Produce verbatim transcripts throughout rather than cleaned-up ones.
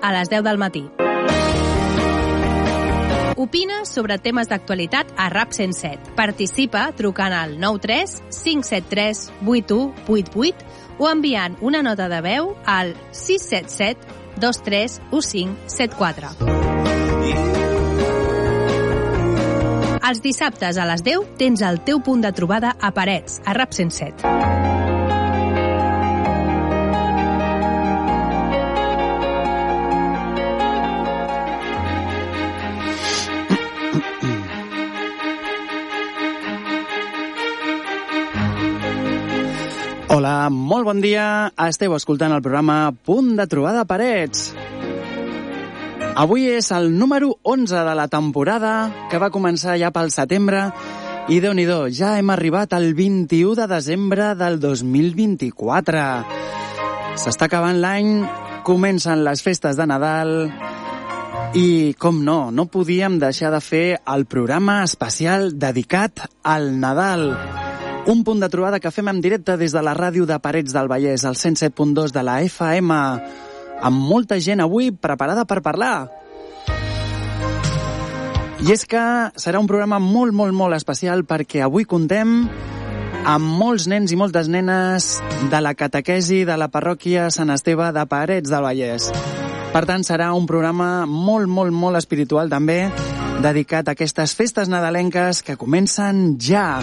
a les deu del matí. Opina sobre temes d'actualitat a RAP cent set. Participa trucant al nou tres cinc set tres vuit u vuit vuit o enviant una nota de veu al sis set set dos tres u cinc set quatre. Els dissabtes a les deu tens el teu punt de trobada a Parets, a RAP cent set. Hola, molt bon dia. Esteu escoltant el programa Punt de Trobada Parets. Avui és el número onze de la temporada, que va començar ja pel setembre, i Déu-n'hi-do, ja hem arribat al vint-i-u de desembre del dos mil vint-i-quatre. S'està acabant l'any, comencen les festes de Nadal, i, com no, no podíem deixar de fer el programa especial dedicat al Nadal. Un punt de trobada que fem en directe des de la ràdio de Parets del Vallès, al cent set punt dos de la F M, amb molta gent avui preparada per parlar. I és que serà un programa molt, molt, molt especial perquè avui contem amb molts nens i moltes nenes de la catequesi de la parròquia Sant Esteve de Parets del Vallès. Per tant, serà un programa molt, molt, molt espiritual també, dedicat a aquestes festes nadalenques que comencen ja.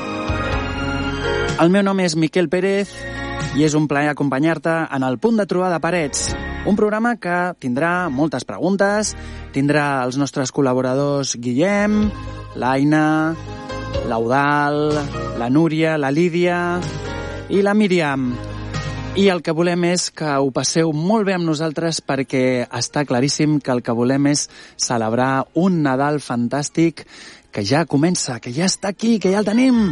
El meu nom és Miquel Pérez i és un plaer acompanyar-te en el Punt de Trobada Parets, un programa que tindrà moltes preguntes, tindrà els nostres col·laboradors Guillem, l'Aina, l'Eudal, la Núria, la Lídia i la Míriam. I el que volem és que ho passeu molt bé amb nosaltres perquè està claríssim que el que volem és celebrar un Nadal fantàstic que ja comença, que ja està aquí, que ja el tenim.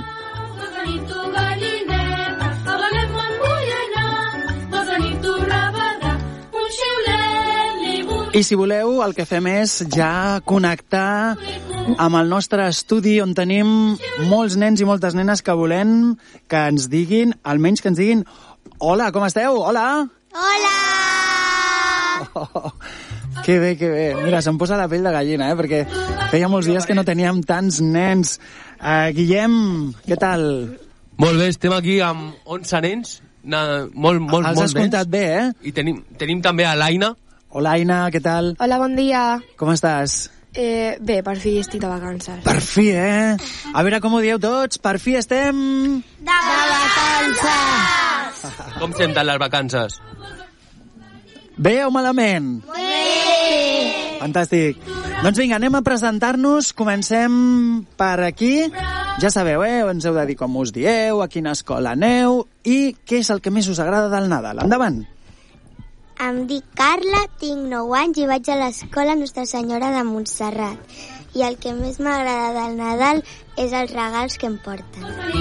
I si voleu, el que fem és ja connectar amb el nostre estudi on tenim molts nens i moltes nenes que volem que ens diguin, almenys que ens diguin hola, com esteu? Hola! Hola! Oh, que bé, que bé. Mira, se'm posa la pell de gallina, eh? Perquè feia molts dies que no teníem tants nens. Uh, Guillem, què tal? Molt bé, estem aquí amb onze nens, na, molt, molt, Els molt has comptat bé, eh? I tenim, tenim també a l'Aina. Hola, Aina, què tal? Hola, bon dia. Com estàs? Eh, bé, per fi estic de vacances. Per fi, eh? A veure com ho dieu tots. Per fi estem... De vacances! Com senten les vacances? Bé o malament? Bé! Fantàstic. Doncs vinga, anem a presentar-nos. Comencem per aquí. Ja sabeu, eh? Ens heu de dir com us dieu, a quina escola aneu i què és el que més us agrada del Nadal. Endavant. Em dic Carla, tinc nou anys i vaig a l'escola Nostra Senyora de Montserrat. I el que més m'agrada del Nadal és els regals que em porten.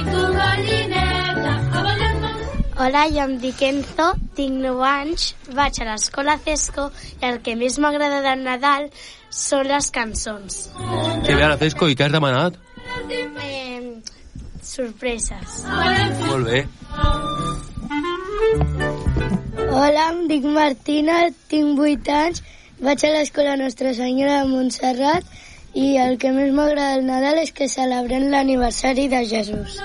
Hola, jo em dic Enzo, tinc nou anys, vaig a l'escola Cesco i el que més m'agrada del Nadal són les cançons. Que bé a la Cesco, i què has demanat? Eh, sorpreses. Molt bé. Hola, em dic Martina, tinc vuit anys, vaig a l'escola Nostra Senyora de Montserrat i el que més m'agrada del Nadal és que celebrem l'aniversari de Jesús.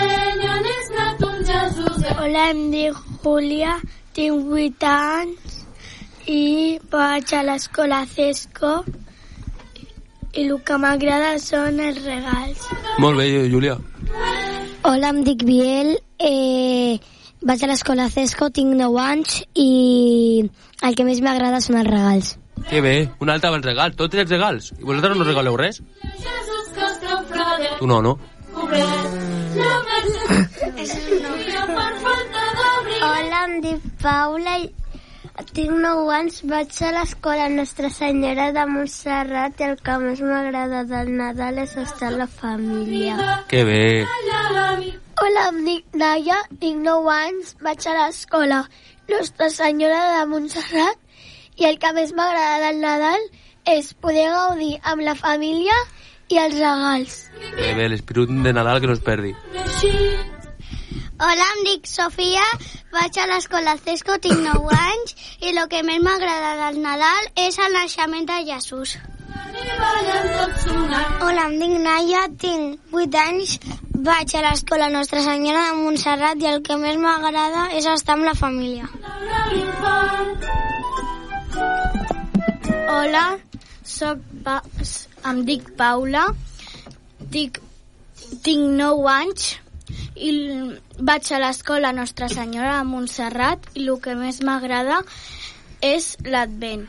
Hola, em dic Júlia, tinc vuit anys i vaig a l'escola Cesco i el que m'agrada són els regals. Molt bé, Júlia. Hola, em dic Biel, eh... vaig a l'escola Cesco, tinc nou anys i el que més m'agrada són els regals. Que bé, un altre dels regals, tots els regals. I vosaltres no regaleu res? Tu no, no? Hola, em dic Paula i tinc nou anys, vaig a l'escola Nostra Senyora de Montserrat i el que més m'agrada del Nadal és estar amb la família. Que bé. Hola, em dic Naya, tinc nou anys, vaig a l'escola Nostra Senyora de Montserrat i el que més m'agrada del Nadal és poder gaudir amb la família i els regals. Que bé, l'esperit de Nadal que no es perdi. Hola, em dic Sofia, vaig a l'escola Cesco, tinc nou anys i el que més m'agrada del Nadal és el naixement de Jesús. Hola, em dic Naya, tinc vuit anys, vaig a l'escola Nostra Senyora de Montserrat i el que més m'agrada és estar amb la família. Hola, soc pa- em dic Paula, tinc, tinc nou anys i vaig a l'escola Nostra Senyora de Montserrat i el que més m'agrada és l'Advent.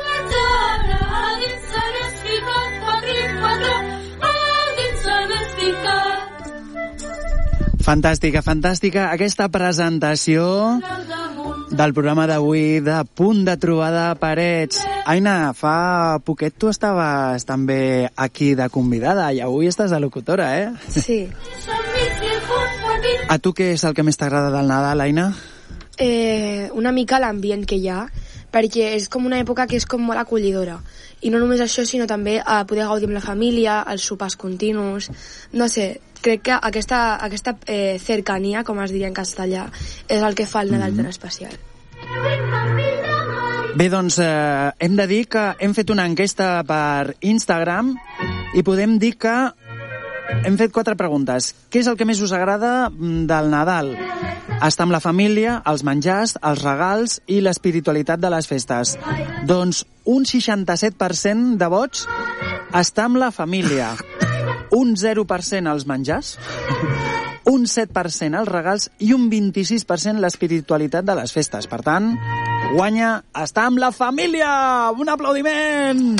Fantàstica, fantàstica aquesta presentació del programa d'avui de Punt de Trobada Parets. Aina, fa poquet tu estaves també aquí de convidada i avui estàs de locutora, eh? Sí. A tu què és el que més t'agrada del Nadal, Aina? Eh, una mica l'ambient que hi ha, perquè és com una època que és com molt acollidora. I no només això, sinó també a poder gaudir amb la família, els sopars continus. No sé, crec que aquesta, aquesta eh, cercania, com es diria en castellà, és el que fa el Nadal tan especial. Bé, doncs eh, hem de dir que hem fet una enquesta per Instagram i podem dir que hem fet quatre preguntes. Què és el que més us agrada del Nadal? Estar amb la família, els menjars, els regals i l'espiritualitat de les festes. Doncs un seixanta-set per cent de vots estar amb la família, un zero per cent els menjars, un set per cent els regals i un vint-i-sis per cent l'espiritualitat de les festes. Per tant, guanya estar amb la família! Un aplaudiment!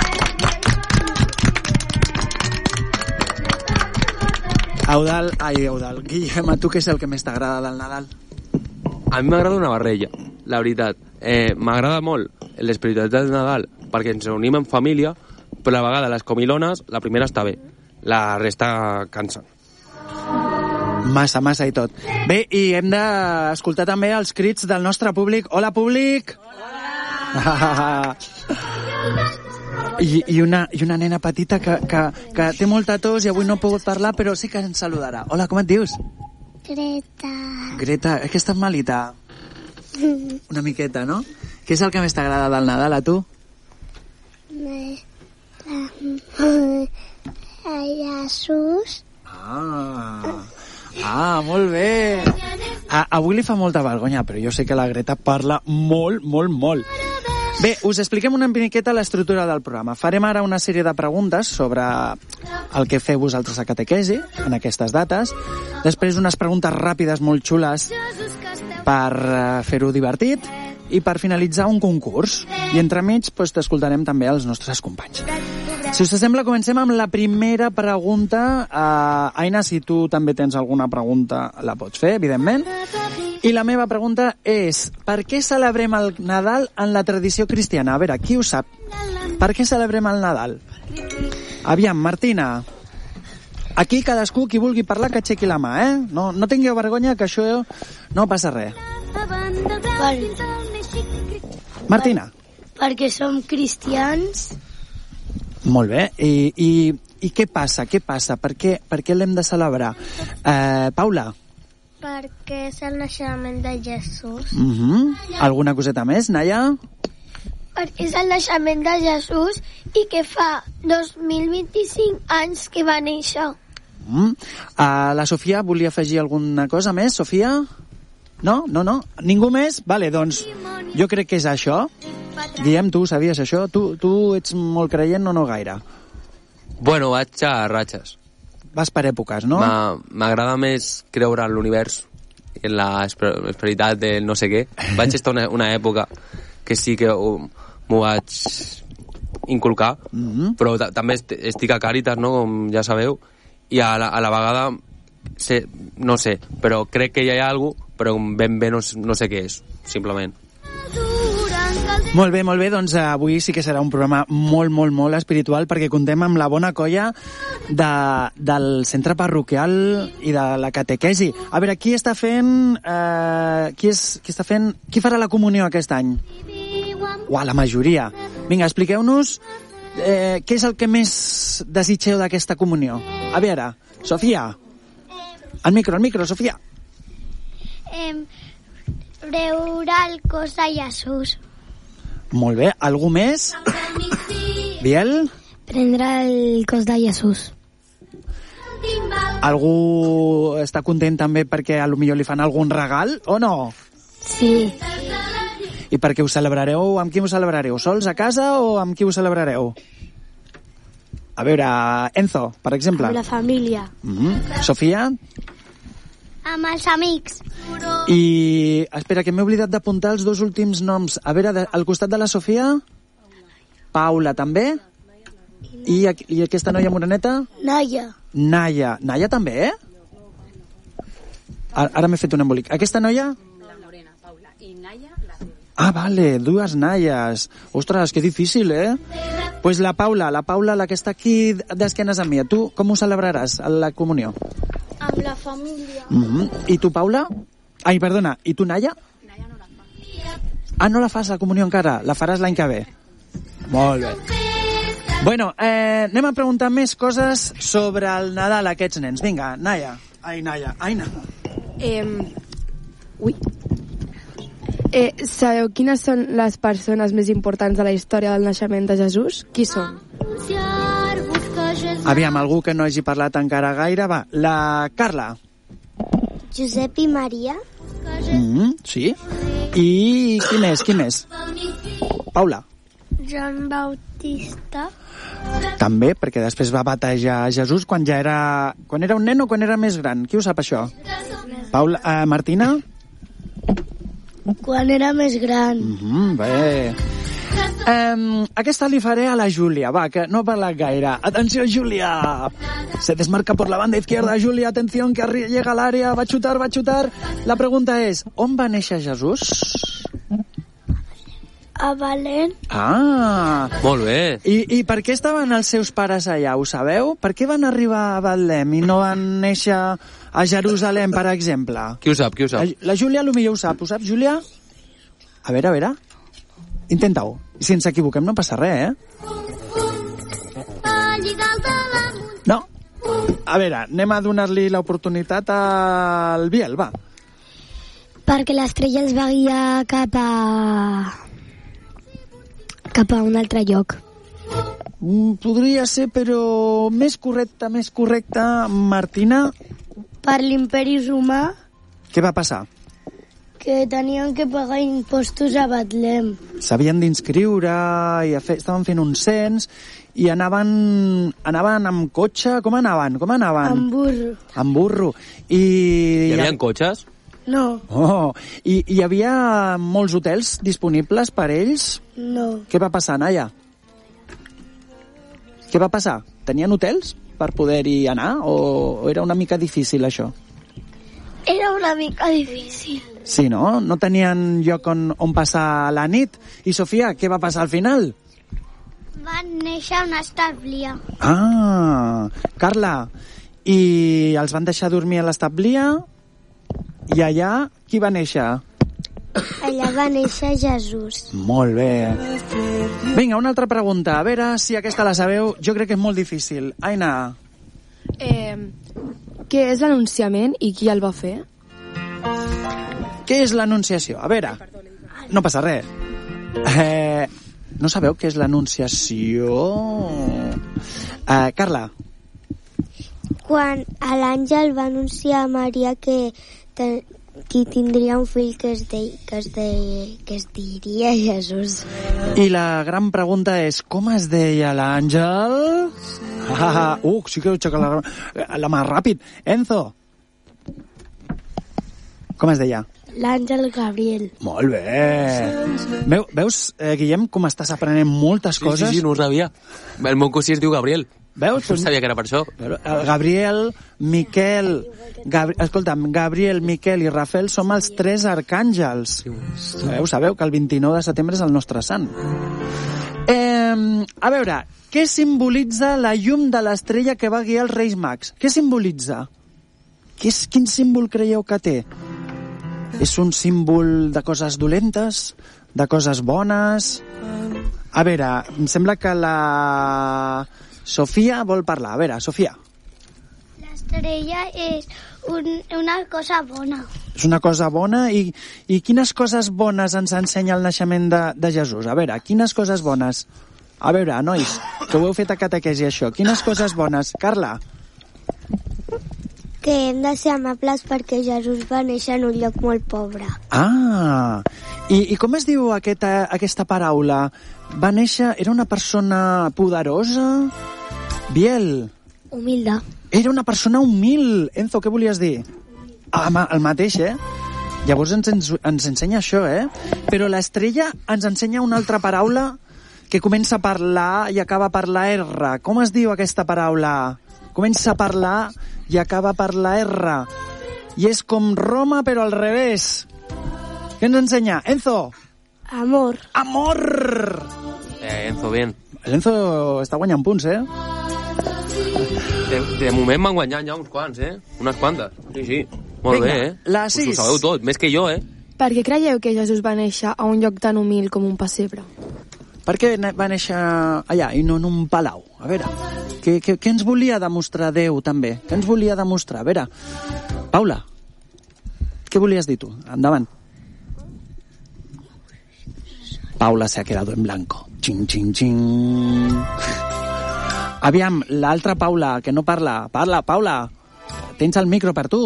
Eudal, ai, Eudal, Guillem, a tu què és el que més t'agrada del Nadal? A mi m'agrada una barreja, la veritat. Eh, m'agrada molt l'espiritualitat del Nadal perquè ens reunim en família, però a la vegada les comilones, la primera està bé, la resta cansa. Massa, massa i tot. Bé, i hem d'escoltar també els crits del nostre públic. Hola, públic! Hola! I, i, una, i una nena petita que, que, que té molta tos i avui no ha pogut parlar, però sí que ens saludarà. Hola, com et dius? Greta. Greta, és que estàs malita? Una miqueta, no? Què és el que més t'agrada del Nadal, a tu? Me... A Jesús. Ah, ah, molt bé. A, avui li fa molta vergonya, però jo sé que la Greta parla molt, molt, molt. Bé, us expliquem una miqueta l'estructura del programa. Farem ara una sèrie de preguntes sobre el que feu vosaltres a catequesi en aquestes dates. Després unes preguntes ràpides molt xules per fer-ho divertit i per finalitzar un concurs. I entremig doncs, t'escoltarem també els nostres companys. Si us sembla, comencem amb la primera pregunta. Uh, Aina, si tu també tens alguna pregunta, la pots fer, evidentment. I la meva pregunta és, per què celebrem el Nadal en la tradició cristiana? A veure, qui ho sap? Per què celebrem el Nadal? Aviam, Martina. Aquí cadascú, qui vulgui parlar, que aixequi la mà, eh? No, no tingueu vergonya, que això no passa res. Per... Martina. Perquè som cristians. Molt bé. I, i, i què passa? Què passa? Per què, per què l'hem de celebrar? Eh, Paula. Perquè és el naixement de Jesús. Uh-huh. Alguna coseta més, Naya? Perquè és el naixement de Jesús i que fa dos mil vint-i-cinc anys que va néixer. Mm. Uh, la Sofia volia afegir alguna cosa més, Sofia? No? No, no? Ningú més? Vale, doncs jo crec que és això. Guillem, tu sabies això? Tu, tu ets molt creient o no gaire? Bueno, vaig a ratxes. Vas per èpoques, no? M'agrada més creure en l'univers i en la esperitat de no sé què. Vaig estar una, una època que sí que m'ho vaig inculcar, mm-hmm. però també estic a Càritas, no? Com ja sabeu, i a la, a la vegada sé, no sé, però crec que hi ha alguna cosa, però ben bé no, no sé què és, simplement. Molt bé, molt bé, doncs avui sí que serà un programa molt, molt, molt espiritual perquè contem amb la bona colla de, del centre parroquial i de la catequesi. A veure, qui està fent... Eh, qui, és, qui està fent... Qui farà la comunió aquest any? Uau, la majoria. Vinga, expliqueu-nos eh, què és el que més desitgeu d'aquesta comunió. A veure, Sofia. El micro, el micro, Sofia. Veure el cos de Jesús. Molt bé. Algú més? Biel? Prendre el cos de Jesús. Algú està content també perquè a lo millor li fan algun regal, o no? Sí. I per què ho celebrareu? Amb qui ho celebrareu? Sols a casa o amb qui ho celebrareu? A veure, Enzo, per exemple. Amb la família. Mm-hmm. Sofia? Amb els amics. I... Espera, que m'he oblidat d'apuntar els dos últims noms. A veure, de, al costat de la Sofia? Paula, també? I, I aquesta noia moreneta? Naya. Naya. Naya també, eh? Ara, ara m'he fet un embolic. Aquesta noia? La morena, Paula. I Naya, la Cèlia. Ah, vale, dues Nayas. Ostres, que difícil, eh? Pues la Paula, la Paula, la que està aquí d'esquenes a mi. Tu com ho celebraràs, a la comunió? Amb la família. Mm-hmm. I tu, Paula? Ai, perdona, i tu, Naya? Naya no la fa. Ah, no la fas, la comunió encara? La faràs l'any que ve? Molt bé. Bueno, eh, anem a preguntar més coses sobre el Nadal a aquests nens. Vinga, Naya. Ai, Naya. Ai, Naya. Eh, ui. Eh, sabeu quines són les persones més importants de la història del naixement de Jesús? Qui són? Aviam, algú que no hagi parlat encara gaire, va. La Carla. Josep i Maria. Mm-hmm, sí. I qui més, qui més? Paula. Joan Bautista. També, perquè després va batejar Jesús quan ja era... Quan era un nen o quan era més gran? Qui ho sap, això? Paula, eh, Martina? Quan era més gran. Mm-hmm, bé. Um, aquesta li faré a la Júlia, va, que no ha parlat gaire. Atenció, Júlia. Se desmarca por la banda izquierda, Júlia, atención, que llega al área, va a chutar, va a chutar. La pregunta és, on va néixer Jesús? A Belén. Ah! Molt bé. I, I per què estaven els seus pares allà, ho sabeu? Per què van arribar a Betlem i no van néixer a Jerusalem, per exemple? Qui ho sap, qui ho sap? La, la Júlia potser ho sap, ho sap, Júlia? A veure, a veure. Intenta-ho. Si ens equivoquem no passa res, eh? No. A veure, anem a donar-li l'oportunitat al Biel, va. Perquè l'estrella els va guiar cap a... cap a un altre lloc. Mm, podria ser, però més correcte, més correcte, Martina. Per l'imperi romà, Què va passar? que tenien que pagar impostos a Betlem. S'havien d'inscriure i a fer, estaven fent un cens i anaven, anaven amb cotxe. Com anaven? Com anaven? Amb burro. Amb burro. I... Hi havia cotxes? No, Oh, i hi havia molts hotels disponibles per ells? no. Què va passar, Naya? Què va passar? Tenien hotels per poder-hi anar o, o era una mica difícil, això? Era una mica difícil. Sí, no? No tenien lloc on, on passar la nit. I, Sofia, què va passar al final? Van néixer a una establia. Ah, Carla, i els van deixar dormir a l'establia i allà qui va néixer? Allà va néixer Jesús. Molt bé. Vinga, una altra pregunta. A veure si aquesta la sabeu. Jo crec que és molt difícil. Aina. Eh, què és l'anunciament i qui el va fer? Què és l'anunciació? A veure, no passa res. Eh, no sabeu què és l'anunciació? Eh, Carla. Quan l'àngel va anunciar a Maria que, te, que tindria un fill que es, de, que, es de, que es diria Jesús. I la gran pregunta és, com es deia l'àngel? Ah, uh, sí que heu aixecat la, la mà ràpid. Enzo. Com es deia? L'àngel Gabriel. Molt bé. Veu, veus, eh, Guillem, com estàs aprenent moltes Sí, coses? sí, sí, no ho sabia. El meu cosí es diu Gabriel. Veus? No sabia que era per això. El Gabriel, Miquel... Gabri... Escolta'm, Gabriel, Miquel i Rafael som els tres arcàngels. Sabeu, sabeu que el vint-i-nou de setembre és el nostre sant. Eh, a veure, què simbolitza la llum de l'estrella que va guiar els Reis Mags? Què simbolitza? Què és, quin símbol creieu que té? És un símbol de coses dolentes? De coses bones? A veure, em sembla que la Sofia vol parlar. A veure, Sofia. l'estrella és un, una cosa bona. És una cosa bona i, i quines coses bones ens ensenya el naixement de, de Jesús? A veure, quines coses bones? A veure, nois, que ho heu fet a catequesi, això. Quines coses bones? Carla? Que hem de ser amables perquè Jesús va néixer en un lloc molt pobre. Ah! I, i com es diu aquesta, aquesta paraula? Va néixer... Era una persona poderosa? Biel? Humilde. Era una persona humil. Enzo, què volies dir? Ah, el mateix, eh? Llavors ens, ens, ens ensenya això, eh? Però l'estrella ens ensenya una altra paraula que comença per la A i acaba per la R. Com es diu aquesta paraula? Comença per la A i acaba per la R. I és com Roma, però al revés. Què ens ensenya? Enzo? Amor. Amor! Eh, Enzo, bien. L'Enzo està guanyant punts, eh? De, de moment m'han guanyat ja uns quants, eh? Unes quantes. Sí, sí. Molt Vinga, bé, eh? la Us sis. ho sabeu tot, més que jo, eh? Per què creieu que Jesús va néixer a un lloc tan humil com un pessebre? Per què va néixer allà i no en un palau? A veure, què, què, què ens volia demostrar Déu, també? Què ens volia demostrar? A veure, Paula, què volies dir tu? Endavant. Paula se ha quedado en blanco. Xing, xing, xing. Aviam, l'altra Paula, que no parla. Parla, Paula. Tens el micro per tu.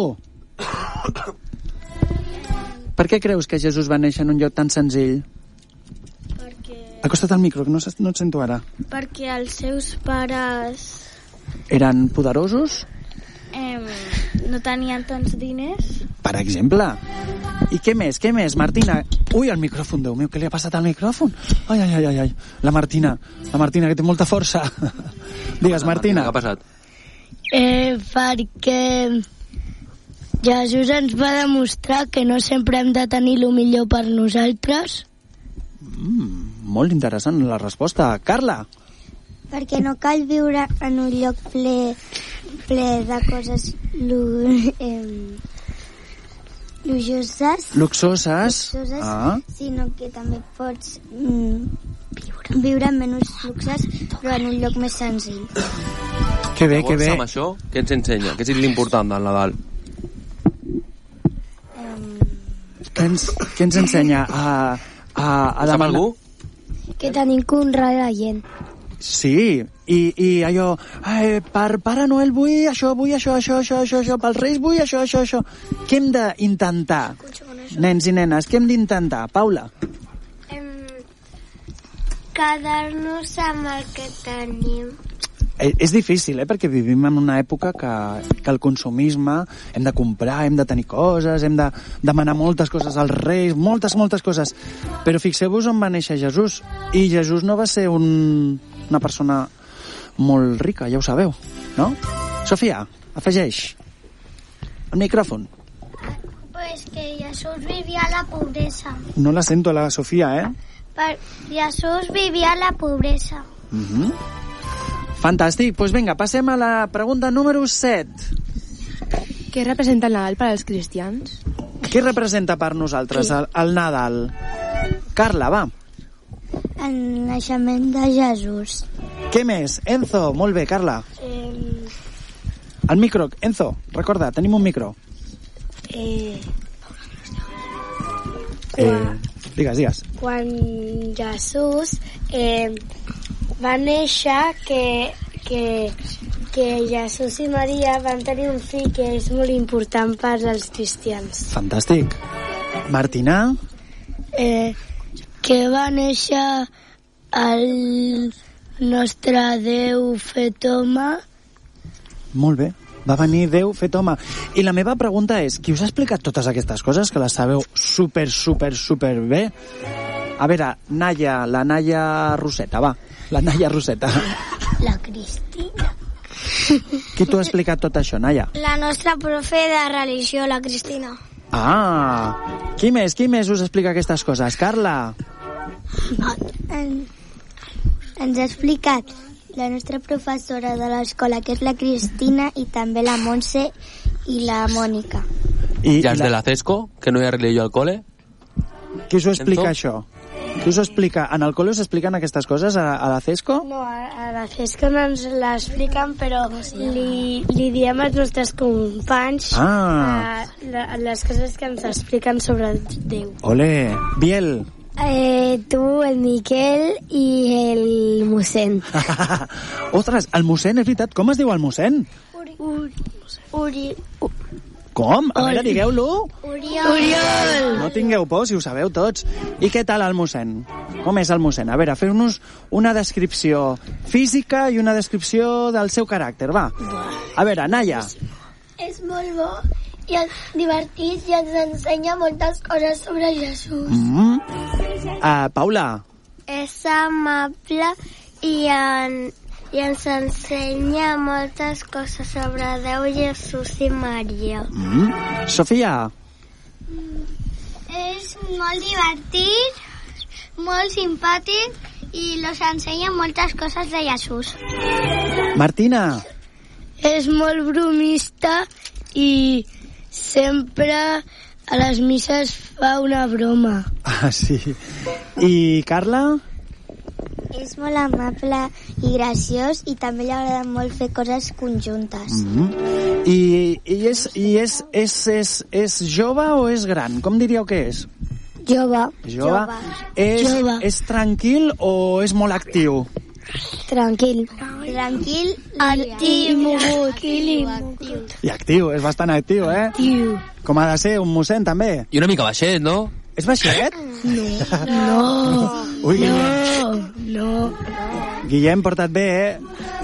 Per què creus que Jesús va néixer en un lloc tan senzill? Perquè... Acosta't al micro, que no, no et sento ara. Perquè els seus pares Eren poderosos? eh, no tenien tants diners. Per exemple. I què més, què més, Martina? Ui, el micròfon, Déu meu, què li ha passat al micròfon? Ai, ai, ai, ai, ai. La Martina, la Martina, que té molta força. Digues, Martina. Què ha passat? Eh, perquè Jesús ens va demostrar que no sempre hem de tenir el millor per nosaltres. Mm, molt interessant la resposta. Carla? Perquè no cal viure en un lloc ple, ple de coses lu, eh, lujoses, Luxoses? luxoses Ah. sinó que també pots mm, viure. viure amb menys luxes, però en un lloc més senzill. Que bé, que Llavors, bé. amb això, què ens ensenya? Què és l'important del Nadal? Què ens, què ens ensenya? A, a, a Sap demanar... algú? Que tenim que honrar la gent. Sí, i, i allò, eh, per Pare Noel vull això, vull això, això, això, això, això, pels Reis vull això, això, això. Què hem d'intentar, nens i nenes? Què hem d'intentar? Paula? Quedar-nos amb el que tenim. Eh, és difícil, eh? Perquè vivim en una època que, que el consumisme, hem de comprar, hem de tenir coses, hem de demanar moltes coses als Reis, moltes, moltes coses. Però fixeu-vos on va néixer Jesús. I Jesús no va ser un, una persona molt rica, ja ho sabeu, no? Sofia, afegeix el micròfon. Pues que Jesús vivia la pobresa. No la sento, la Sofia, eh? Per Jesús vivia la pobresa. Mm-hmm. Fantàstic. Doncs pues vinga, passem a la pregunta número set. Què representa el Nadal per als cristians? Què representa per nosaltres el, el Nadal? Carla, va. El naixement de Jesús. Què més? Enzo, molt bé, Carla. Eh, El micro, Enzo, recorda, tenim un micro. eh, Eh, digues, digues. quan Jesús eh, va néixer, que, que, que Jesús i Maria van tenir un fill que és molt important per als cristians. Fantàstic. Martina? Eh, que va néixer el nostre Déu fet home. Molt bé. Va venir Déu fet home. I la meva pregunta és, qui us ha explicat totes aquestes coses, que les sabeu super, super, super bé? A veure, Naya, la Naya Roseta, va. La Naya Roseta. La Cristina. Qui t'ho ha explicat tot això, Naya? La nostra profe de religió, la Cristina. Ah! Qui més, qui més us explica aquestes coses? Carla? En, ens ha explicat la nostra professora de l'escola, que és la Cristina, i també la Montse i la Mònica. I, I els la... de la CESCO, que no hi ha religió al cole? Qui us ho explica, Enzo? això? Qui us explica? En el col·le us expliquen aquestes coses a, a la CESCO? No, a, a la CESCO no ens l'expliquen, però li, li diem als nostres companys Ah. eh, la, les coses que ens expliquen sobre Déu. Ole, Biel. Eh, tu, el Miquel i el mossèn. Ostres, el mossèn, és veritat. Com es diu el mossèn? Uri... Uri... Com? A veure, digueu-lo. Oriol. Oriol! No tingueu por, si ho sabeu tots. I què tal el mossèn? Com és el mossèn? A veure, feu-nos una descripció física i una descripció del seu caràcter, va. A veure, Naya. És molt bo i és divertit i ens ensenya moltes coses sobre Jesús. Mm -hmm. uh, Paula. És amable i, en, i ens ensenya moltes coses sobre Déu, Jesús i Maria. Mm -hmm. Sofia. És molt divertit, molt simpàtic i nos ensenya moltes coses de Jesús. Martina. És molt bromista i sempre a les misses fa una broma. Ah, sí. I Carla? És molt amable i graciós i també li agrada molt fer coses conjuntes. Mm -hmm. I, i, és, i és, és, és, és jove o és gran? Com diríeu que és? Jove. Jove. És, Jove. és tranquil o és molt actiu? Tranquil. Tranquil, Actiu. Mogut. I actiu, és bastant actiu, eh? Actiu. Com ha de ser un mossèn, també. I una mica baixet, no? És baixet? No, Ui, no, no. Guillem, porta't bé, eh?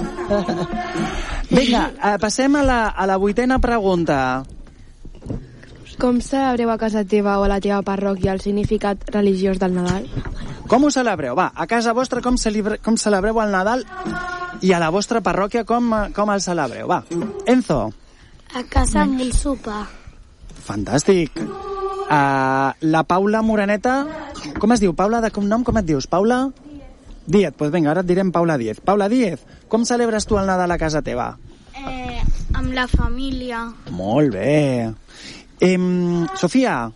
Vinga, eh, passem a la, a la vuitena pregunta. Com celebreu a casa teva o a la teva parròquia el significat religiós del Nadal? Com ho celebreu? Va, a casa vostra com, celebre, com celebreu el Nadal i a la vostra parròquia com, com el celebreu? Va, Enzo. A casa amb un sopar. Fantàstic. Uh, la Paula Moreneta, com es diu? Paula, de cognom, com et dius? Paula? Díez, doncs pues vinga, ara et direm Paula Díez. Paula Díez, com celebres tu el Nadal a casa teva? Eh, amb la família. Molt bé. Em, Sofia?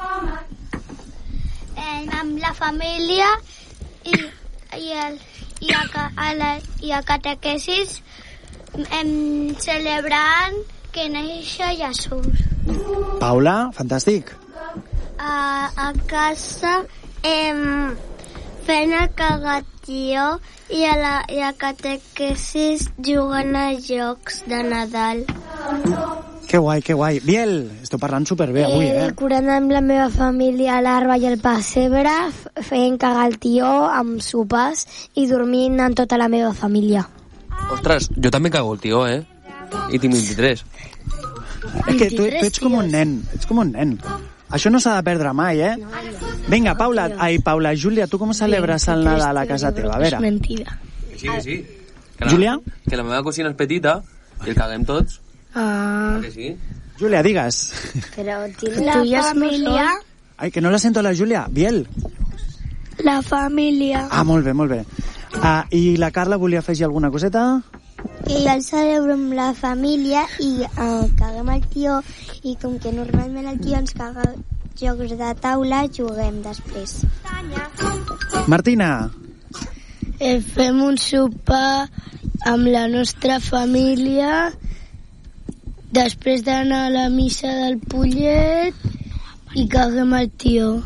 Eh, amb la família i, i, el, i, a, a la, i a catequesis em, celebrant que neix Jesús. Paula, fantàstic. A, a casa em, fent el cagatió i a, la, i a catequesis jugant a jocs de Nadal. Que guai, que guai. Biel, esteu parlant superbé avui, eh? Decorant amb la meva família l'arba i el pessebre, fent cagar el tió amb sopars i dormint amb tota la meva família. Ostres, jo també cago el tio, eh? I tinc vint-i-tres. És que tu, tu ets com un nen, ets com un nen. Això no s'ha de perdre mai, eh? Vinga, Paula, ai, Paula, Júlia, tu com celebres el Nadal a casa teva? A veure. És mentida. Que sí, que sí. Que la, Júlia? Que la meva cosina és petita i el caguem tots. Ah, Que sí? Júlia, digues. Però la família... Ai, que no la sento la Júlia. Biel. La família... Ah, molt bé, molt bé. Ah, I la Carla volia afegir alguna coseta? I jo el celebro amb la família i eh, caguem el tió i com que normalment el tió ens caga jocs de taula, juguem després. Martina. Eh, fem un sopar amb la nostra família després d'anar a la missa del Pollet i caguem el tió.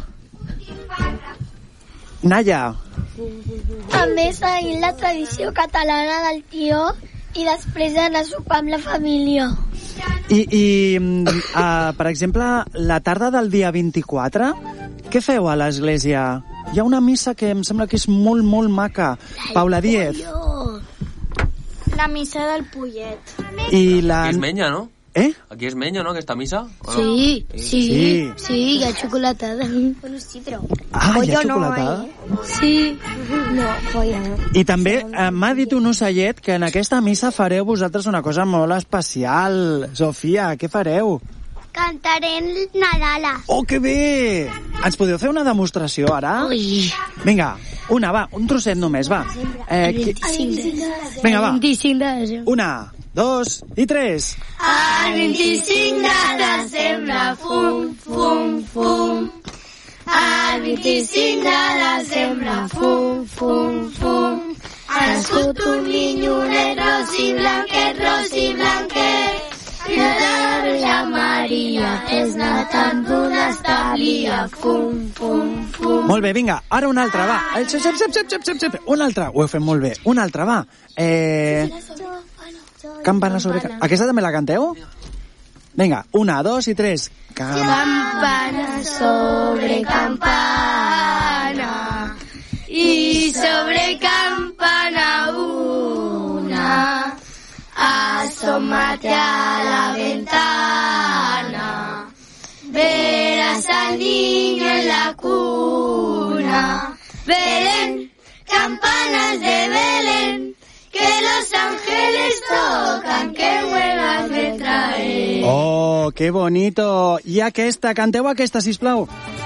Naya. també seguint la tradició catalana del tió i després d'anar a sopar amb la família. I, i uh, per exemple, la tarda del dia vint-i-quatre, què feu a l'església? Hi ha una missa que em sembla que és molt, molt maca. Paula Díez. La missa del Pollet. I la... Aquí es menya, no? Eh? Aquí es menya, no, aquesta missa? ¿O no? Sí, sí, Sí. sí, hi ha xocolatada. Bueno, sí, però... Ah, hi ha Pollo no, xocolatada? Sí. No, pollo no. I també eh, m'ha dit un ocellet que en aquesta missa fareu vosaltres una cosa molt especial. Sofia, què fareu? Cantarem Nadala. Oh, que bé! Ens podeu fer una demostració ara? Ui. Vinga, una, va, un trosset només, va. Eh, qui... vint-i-cinc de... Vinga, va. vint-i-cinc de desembre. Una, dos i tres. El vint-i-cinc de desembre, fum, fum, fum. El vint-i-cinc de desembre, fum, fum, fum, ha nascut un ninyonet ros i blanquet, ros i blanquet. I la Verge Maria és natant d'una establia, fum, fum, fum. Molt bé, vinga, ara una altra, va. Eh, Xep, xep, xep, xep, xep, xep. Una altra, ho heu fet molt bé. Una altra, va. Eh... Campana sobre... ca- Aquesta també la canteu? Vinga, una, dos i tres. Cam... Campana sobre campana y sobre campana una, asómate a la ventana, verás al niño en la cuna. Belén, campanas de Belén, que los ángeles tocan, que vuelvas de traer. Oh, que bonito. I aquesta, canteu aquesta, sisplau.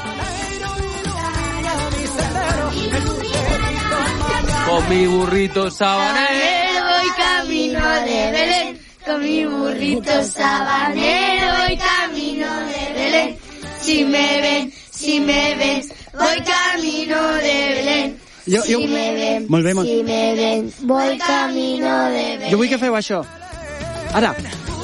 Con mi burrito sabanero. Voy camino de Belén, con mi burrito sabanero voy camino de Belén. Si me ven, si me ven, voy camino de Belén. Jo, jo... Si me ven, Molt bé, molt... si me ven, voy camino de Belén. Jo vull que feu això. Ara.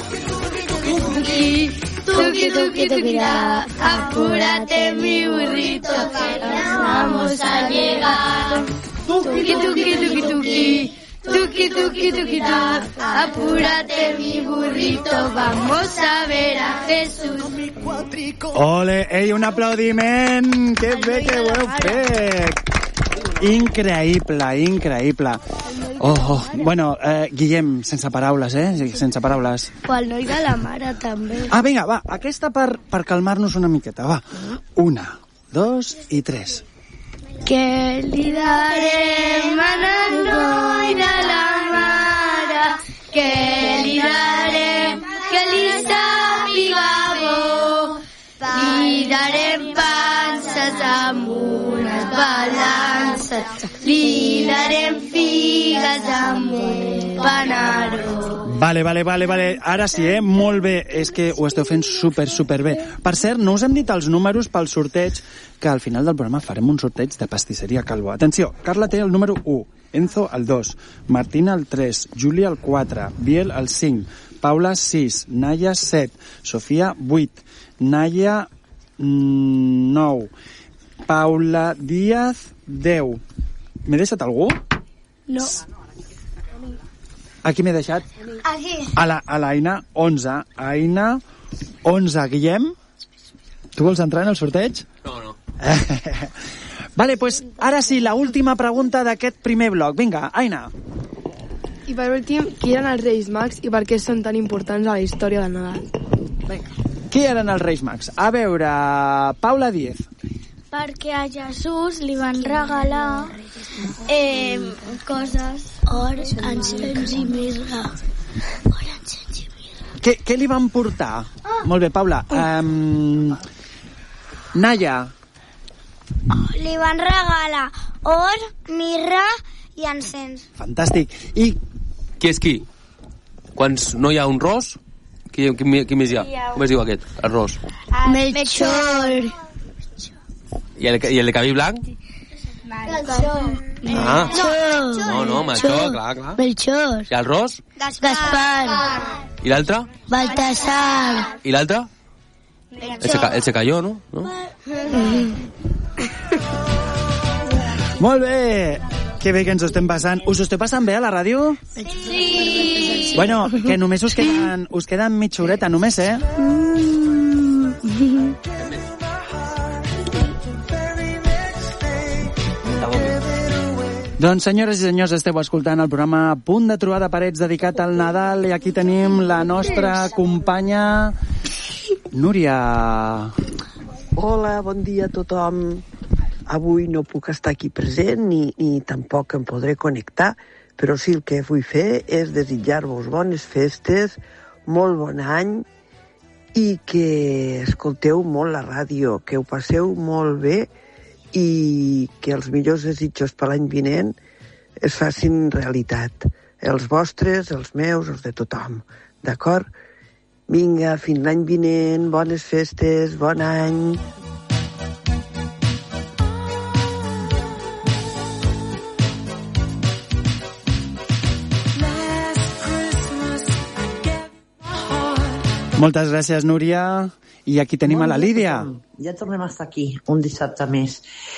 Tuki, tuki, tuki, tuki, da. Apúrate mi burrito, que nos vamos a llegar. Tuki, tuki, tuki, tuki, tuki, tuki, tuki, da. Apúrate mi burrito, vamos a ver a Jesús. Ole, ei, un aplaudiment. Que bé que ho heu fet. Increïble, increïble. Oh, oh. Bueno, eh, Guillem, sense paraules, eh? Sí, sense paraules. Pel noi de la mare, també. Ah, vinga, va, aquesta per, per calmar-nos una miqueta, va. Una, dos i tres. Que li darem al noi de la mare, que li darem, que li sàpiga bo, li darem panses amb unes balances, li darem figues amb un panaró. Vale, vale, vale, vale. Ara sí, eh? Molt bé. És que ho esteu fent super, super bé. Per cert, no us hem dit els números pel sorteig, que al final del programa farem un sorteig de pastisseria Calvo. Atenció, Carla té el número u, Enzo el dos, Martina el tres, Júlia el quatre, Biel el cinc, Paula sis, Naya set, Sofia vuit, Naya mm, nou, Paula Díaz deu. M'he deixat algú? No. Aquí m'he deixat? Aquí. A la, a l'Aina, onze. Aina, onze. Guillem, tu vols entrar en el sorteig? No, no. Vale, pues ara sí, la última pregunta d'aquest primer bloc. Vinga, Aina. I per últim, qui eren els Reis Mags i per què són tan importants a la història del Nadal? Qui eren els Reis Mags? A veure, Paula Díez. Perquè a Jesús li van regalar eh, coses. Or, encens i mirra. Or, encens i mirra. Què, què li van portar? Ah. Molt bé, Paula. Um, Naya. Li van regalar or, mirra i encens. Fantàstic. I Qui és qui? Quan no hi ha un ros, qui, qui, qui més hi ha? Com es diu aquest? El ros. Melchor. I el, i el de cabell blanc? Melchor. Ah. No, no, Melchor, clar, clar. Melchor. I el ros? Gaspar. I l'altre? Baltasar. I l'altre? El se, el se cayó, no? no? molt bé. Que bé que ens ho estem passant. Us ho esteu passant bé a la ràdio? Sí. Bueno, que només us queden, us queden mitja horeta, només, eh? Doncs, senyores i senyors, esteu escoltant el programa Punt de Trobada Parets dedicat al Nadal i aquí tenim la nostra companya Núria. Hola, bon dia a tothom. Avui no puc estar aquí present ni, ni tampoc em podré connectar, però sí el que vull fer és desitjar-vos bones festes, molt bon any i que escolteu molt la ràdio, que ho passeu molt bé i que els millors desitjos per l'any vinent es facin realitat. Els vostres, els meus, els de tothom. D'acord? Vinga, fins l'any vinent, bones festes, bon any. Moltes gràcies, Núria. I aquí tenim bon a la Lídia. Ja tornem a estar aquí, un dissabte més.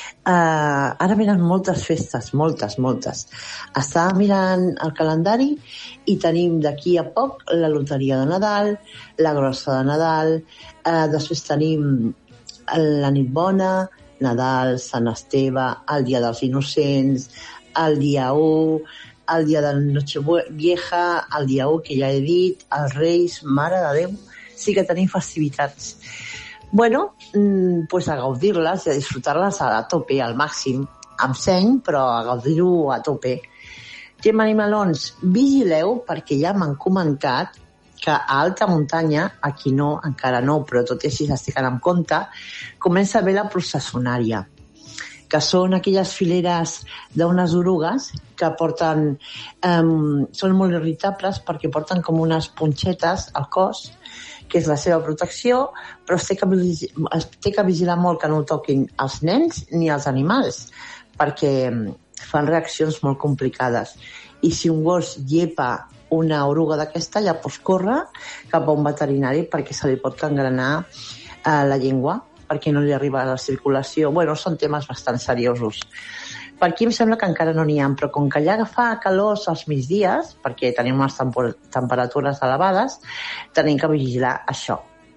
Uh, ara venen moltes festes, moltes, moltes. Estava mirant el calendari i tenim d'aquí a poc la loteria de Nadal, la grossa de Nadal, uh, després tenim la nit bona, Nadal, Sant Esteve, el dia dels innocents, el dia u, el dia de Nochevieja, el dia u, que ja he dit, els Reis, Mare de Déu, sí que tenim festivitats. Bueno, pues a gaudir-les i a disfrutar-les a tope, al màxim, amb seny, però a gaudir-ho a tope. Gent animalons, vigileu, perquè ja m'han comentat que a alta muntanya, aquí no, encara no, però tot i així s'estiguen en compte, comença a haver la processionària, que són aquelles fileres d'unes orugues que porten, um, són molt irritables perquè porten com unes punxetes al cos, que és la seva protecció, però es té que, es té que vigilar molt que no toquin els nens ni els animals, perquè fan reaccions molt complicades. I si un gos llepa una oruga d'aquesta, ja pots córrer cap a un veterinari perquè se li pot engranar eh, la llengua, perquè no li arriba a la circulació. Bueno, són temes bastant seriosos. Per aquí em sembla que encara no n'hi ha, però com que ja fa calor als migdies, perquè tenim unes temper- temperatures elevades, tenim que vigilar això.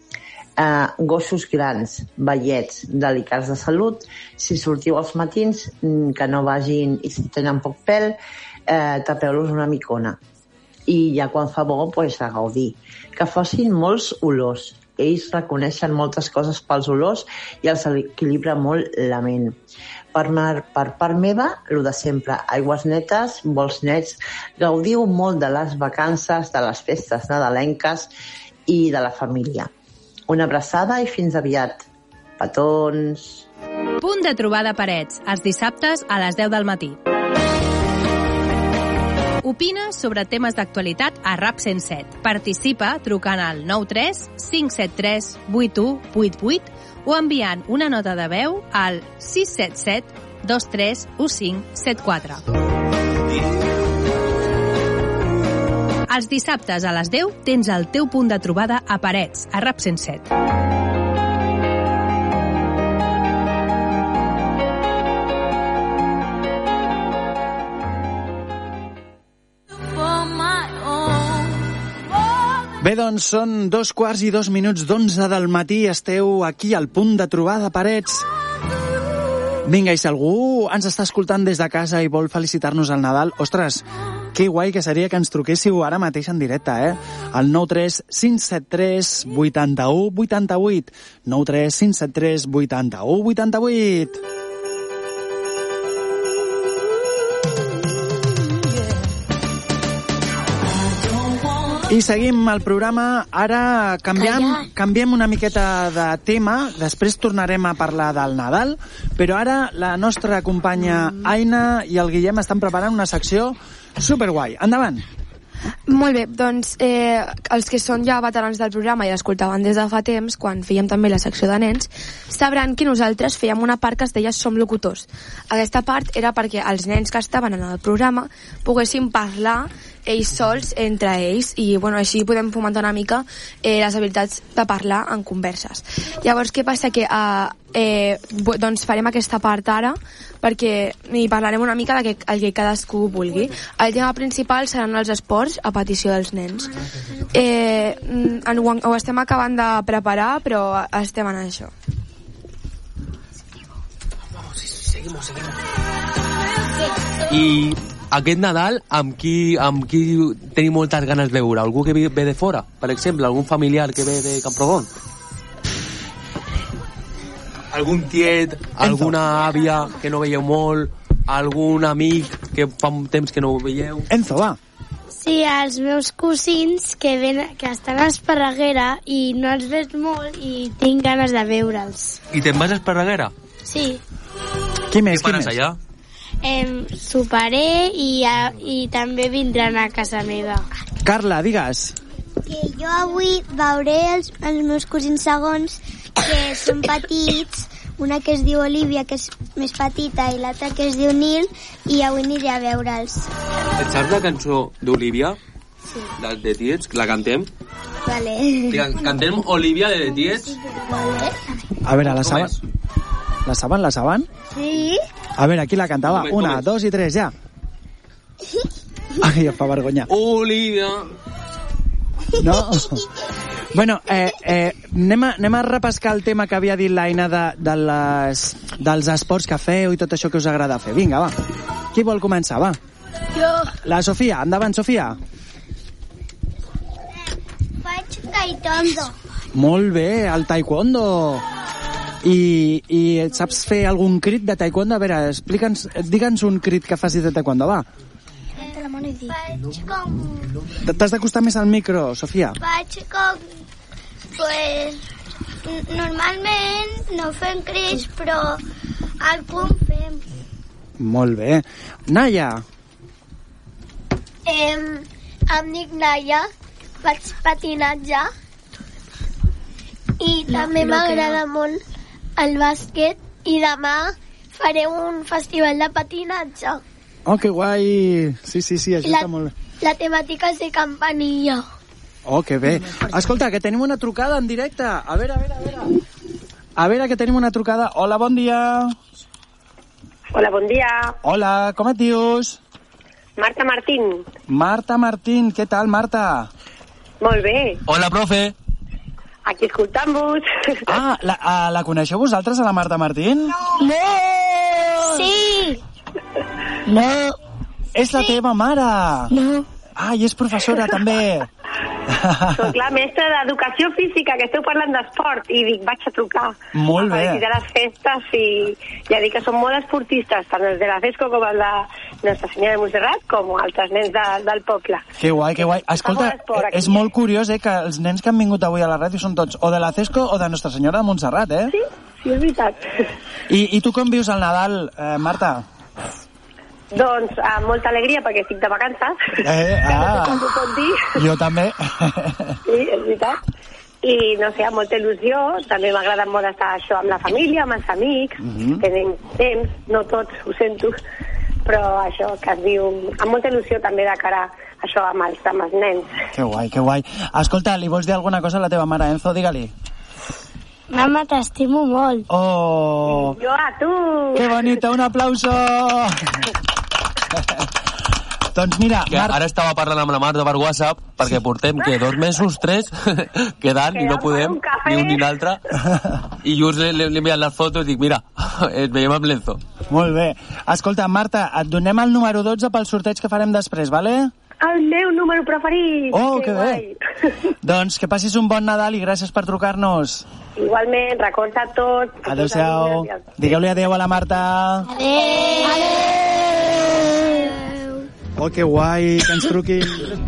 Uh, gossos grans, vellets, delicats de salut, si sortiu als matins, que no vagin, i si tenen poc pèl, uh, tapeu-los una micona. I ja quan fa bo, pues, a gaudir. Que fossin molts olors. Ells reconeixen moltes coses pels olors i els equilibra molt la ment. Per, mar, per part meva, el de sempre, aigües netes, vols nets, gaudiu molt de les vacances, de les festes nadalenques i de la família. Una abraçada i fins aviat. Petons. Punt de trobada Parets, els dissabtes a les deu del matí. Opina sobre temes d'actualitat a Rap cent set. Participa trucant al nou tres cinc set tres vuit u vuit vuit o enviant una nota de veu al sis set set dos tres u cinc set quatre. Els dissabtes a les deu tens el teu punt de trobada a Parets, a Rap cent set. Bé, doncs són dos quarts i dos minuts d'onze del matí. Esteu aquí al punt de trobada Parets. Vinga, i si algú ens està escoltant des de casa i vol felicitar-nos al Nadal, ostres, que guai que seria que ens truquéssiu ara mateix en directe, eh? Al nou tres cinc set tres vuit u vuit vuit. nou tres cinc set tres vuit u vuit vuit. I seguim el programa. Ara canviem, canviem una miqueta de tema, després tornarem a parlar del Nadal, però ara la nostra companya Aina i el Guillem estan preparant una secció superguai. Endavant! Molt bé, doncs eh, els que són ja veterans del programa i l'escoltaven des de fa temps, quan fèiem també la secció de nens, sabran que nosaltres fèiem una part que es deia Som locutors. Aquesta part era perquè els nens que estaven en el programa poguessin parlar ells sols entre ells i bueno, així podem fomentar una mica eh, les habilitats de parlar en converses. Llavors què passa? Que eh, eh, doncs farem aquesta part ara perquè hi parlarem una mica de que, el que cadascú vulgui. El tema principal seran els esports a petició dels nens. Eh, en, ho estem acabant de preparar, però estem en això. Seguimos, seguimos. I aquest Nadal, amb qui, amb qui tenim moltes ganes de veure? Algú que ve de fora, per exemple? Algun familiar que ve de Camprodon? Algun tiet, alguna àvia que no veieu molt, algun amic que fa un temps que no ho veieu? Enzo, va. Sí, els meus cosins que, ven, que estan a Esparreguera i no els veig molt i tinc ganes de veure'ls. I te'n vas a Esparreguera? Sí. Qui més? Què faràs allà? Eh, soparé i, a, i també vindran a casa meva. Carla, digues. Que jo avui veuré els, els meus cosins segons, que són petits, una que es diu Olivia, que és més petita, i l'altra que es diu Nil, i avui aniré a veure'ls. Et saps la cançó d'Olivia? Sí. De, de Tiets, la cantem? Vale. Digan, cantem Olivia de Tiets. Vale. A veure, la saben? La saben, la saben? Sí. A veure, qui la cantava? Com és, com Una, és? dos i tres, ja. Ai, em fa vergonya. Olivia. No? Bueno, eh, eh, anem, a, anem a repescar el tema que havia dit l'Aina de, de les, dels esports que feu i tot això que us agrada fer. Vinga, va. Qui vol començar, va? Jo. La Sofia. Endavant, Sofia. Faig taekwondo. Molt bé, el taekwondo. I, i saps fer algun crit de taekwondo? A veure, explica'ns, digue'ns un crit que facis de taekwondo, va. Faig com... T'has d'acostar més al micro, Sofia. Faig com... Pues... Normalment no fem crits, però al punt fem. Molt bé. Naya. Em, em dic Naya, faig patinatge i també m'agrada molt el bàsquet i demà faré un festival de patinatge. Oh, que guai. Sí, sí, sí, això La, està molt bé. la temàtica és de campanilla. Oh, que bé. Escolta, que tenim una trucada en directe. A veure, a veure, a veure. A veure, que tenim una trucada. Hola, bon dia. Hola, bon dia. Hola, com et dius? Marta Martín. Marta Martín. Què tal, Marta? Molt bé. Hola, profe. Aquí escoltant-vos. Ah, la, a, la coneixeu vosaltres, a la Marta Martín? No! Sí! No. És la teva mare. No. Ah, i és professora, també. Soc la mestra d'educació física, que esteu parlant d'esport, i dic, vaig a trucar. Molt bé. A felicitar les festes, i ja dic que són molt esportistes, tant els de la FESCO com els de Nostra Senyora de Montserrat, com altres nens de, del poble. Que guai, que guai. Escolta, Està molt esport, aquí. és molt curiós, eh, que els nens que han vingut avui a la ràdio són tots o de la CESCO o de Nostra Senyora de Montserrat, eh? Sí, sí, és veritat. I, i tu com vius el Nadal, eh, Marta? Doncs amb molta alegria, perquè estic de vacances. Eh, ah. Com ho pot dir. Jo també. Sí, és veritat. I, no sé, amb molta il·lusió. També m'agrada molt estar això amb la família, amb els amics. Mhm. Tenim temps, no tots, ho sento, però això que es diu amb molta il·lusió també de cara a això amb els, amb els nens. Que guai, que guai. Escolta, li vols dir alguna cosa a la teva mare, Enzo? Digue-li. Mama, t'estimo molt. Oh, Jo a tu! que bonito, un aplauso! Doncs mira, Que Marta... ara estava parlant amb la Marta per WhatsApp perquè portem, que dos mesos, tres, quedant i no podem, un cafè. ni un ni l'altre. I just li, li he enviat les fotos i dic, mira, et veiem amb l'Enzo. Molt bé. Escolta, Marta, et donem el número dotze pel sorteig que farem després, vale? El meu número preferit! Oh, que bé. guai. Doncs que passis un bon Nadal i gràcies per trucar-nos. Igualment, recorda tot. Adéu-siau. Digueu-li adéu a la Marta. Adéu. Oh, que guai, que ens truquin.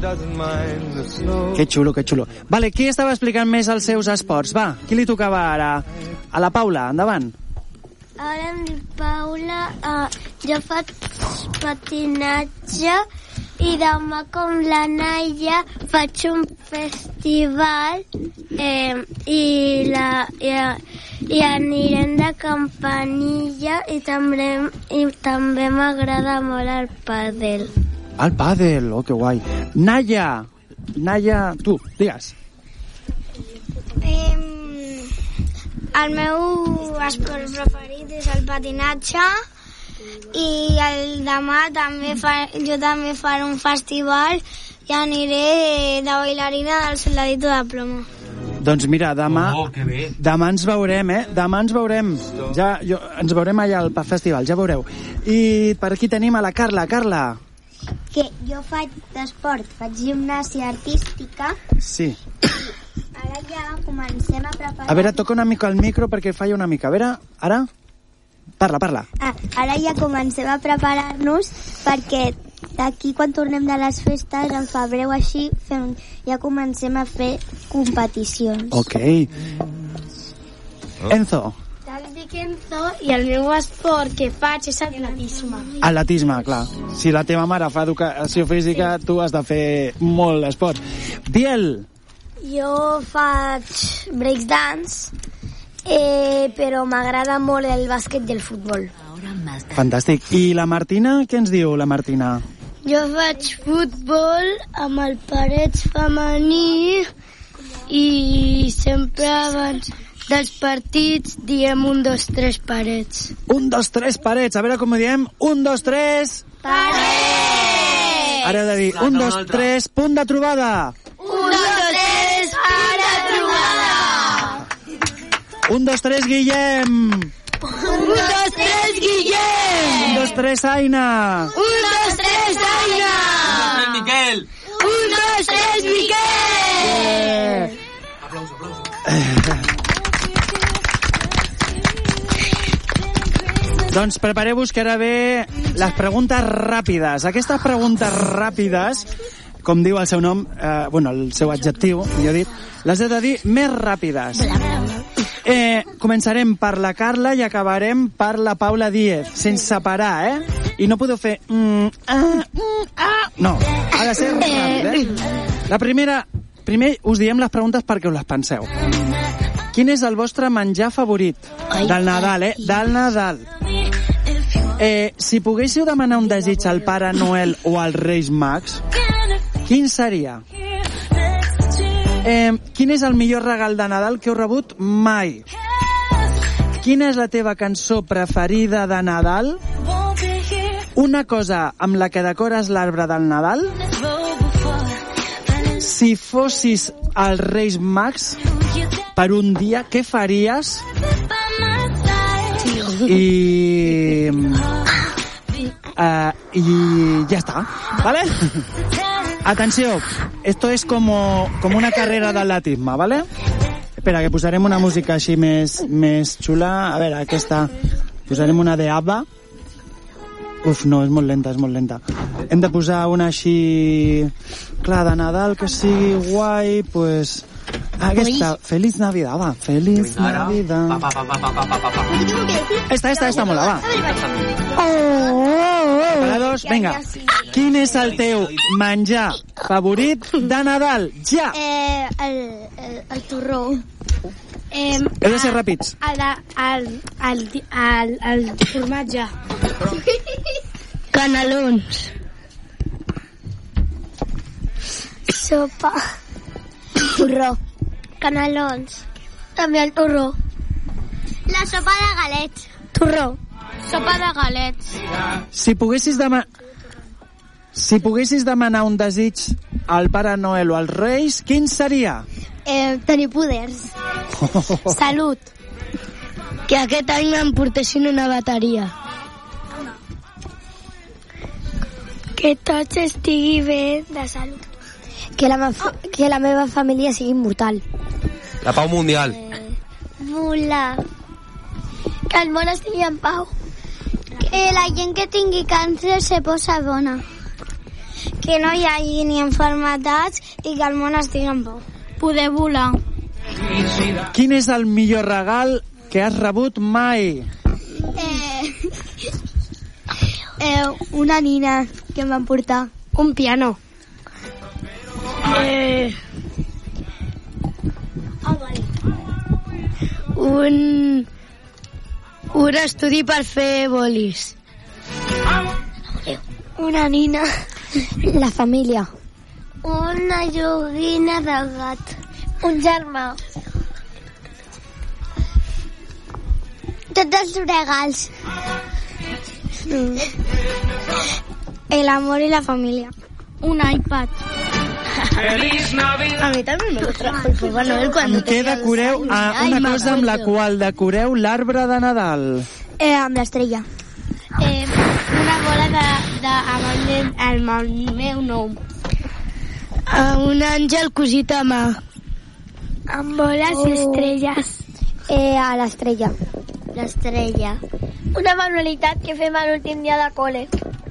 Que xulo, que xulo. Vale, qui estava explicant més els seus esports? Va, qui li tocava ara? A la Paula, endavant. Ara em dic Paula, uh, jo faig patinatge i demà com la Naia faig un festival eh, i, la, i, i anirem de campanilla i també, i també m'agrada molt el pàdel. El pàdel, oh, que guai. Naya, Naya, tu, digues. Eh, el meu esport preferit és el patinatge i el demà també fa, jo també faré un festival i aniré de bailarina del Soldadito de Plomo. Doncs mira, demà, Oh, que bé. demà ens veurem, eh? Demà ens veurem. Ja, jo, ens veurem allà al festival, ja veureu. I per aquí tenim a la Carla. Carla. Que jo faig d'esport, faig gimnàsia artística. Sí. Ara ja comencem a preparar... A veure, toca una mica el micro perquè falla una mica. A veure, ara? Parla, parla. Ah, ara ja comencem a preparar-nos perquè d'aquí quan tornem de les festes, en febrer o així, fem, ja comencem a fer competicions. Ok. Enzo. Em dic Enzo i el meu esport que faig és atletisme. Atletisme, clar. Si la teva mare fa educació física, sí. Tu has de fer molt esport. Biel. Jo faig breakdance, eh, però m'agrada molt el bàsquet i el futbol. Fantàstic. I la Martina, què ens diu la Martina? Jo faig futbol amb el parets femení i sempre abans dels partits diem un, dos, tres parets. Un, dos, tres parets. A veure com ho diem. Un, dos, tres... Parets! Ara heu de dir un, dos, tres, punt de trobada. Un, dos, tres, punt de trobada! Un, dos, tres, Guillem. Un, dos, tres, Guillem! Un, dos, tres, Aina. Un, dos, tres, Aina! Un, dos, tres, Miquel. Un, dos, tres, Miquel! Aplauso, aplauso. Doncs prepareu-vos que ara ve les preguntes ràpides. Aquestes preguntes ràpides, com diu el seu nom, eh, bueno, el seu adjectiu, millor dit, les he de dir més ràpides. Eh, començarem per la Carla i acabarem per la Paula Díez, sense parar, eh? I no podeu fer... Mm, ah, mm, ah. No, ha de ser ràpid, eh? La primera... Primer us diem les preguntes perquè us les penseu. Quin és el vostre menjar favorit? Del Nadal, eh? Del Nadal. Eh, si poguéssiu demanar un desig al Pare Noel o als Reis Mags, quin seria? Eh, quin és el millor regal de Nadal que heu rebut mai? Quina és la teva cançó preferida de Nadal? Una cosa amb la que decores l'arbre del Nadal? Si fossis els Reis Mags per un dia, què faries? Y... Uh, y ya está, ¿vale? Atenció, esto es como, como una carrera de atletisme, ¿vale? Espera, que posarem una música així més, més xula. A veure, aquesta... Posarem una de ABBA. Uf, no, és molt lenta, és molt lenta. Hem de posar una així... Clar, de Nadal, que sigui guai, pues... Aquesta, Feliz Navidad, va. Feliz Navidad. Pa, pa, pa, pa, pa, pa, pa, pa. Esta, esta, esta mola, va. Preparados? Vinga. Quin és el teu menjar favorit de Nadal? Ja! Eh, el, el, el torró. Eh, Heu de ser ràpids. El, el, el, el, el formatge. Canelons. Sopa. Torró. Canelons. També el torró. La sopa de galets. Torró. Sopa de galets. Si poguessis demanar... Si poguessis demanar un desig al Pare Noel o als Reis, quin seria? Eh, tenir poders. Salut. Que aquest any em portessin una bateria. Que tots estigui bé de salut. Que la, ma- que la meva família sigui immortal. La pau mundial. Eh, volar. Que el món estigui en pau. Que la gent que tingui càncer se posa bona. Que no hi hagi ni enfermetats i que el món estigui en pau. Poder volar. Quin és el millor regal que has rebut mai? Eh, eh, una nina que em van portar. Un piano. Eh, un, un estudi per fer bolis. Una nina. La família. Una joguina de gat. Un germà. Tots els regals. El amor i la família. Un iPad. A mi també me lo trajo el Papá Noel cuando Què decoreu? Ah, una cosa amb la qual decoreu l'arbre de Nadal. Eh, amb l'estrella. Eh, una bola de, de, amb, el, meu- amb el meu nom. a un àngel cosit a mà. Amb boles oh. i estrelles. Eh, a l'estrella. L'estrella. Una manualitat que fem a l'últim dia de col·le.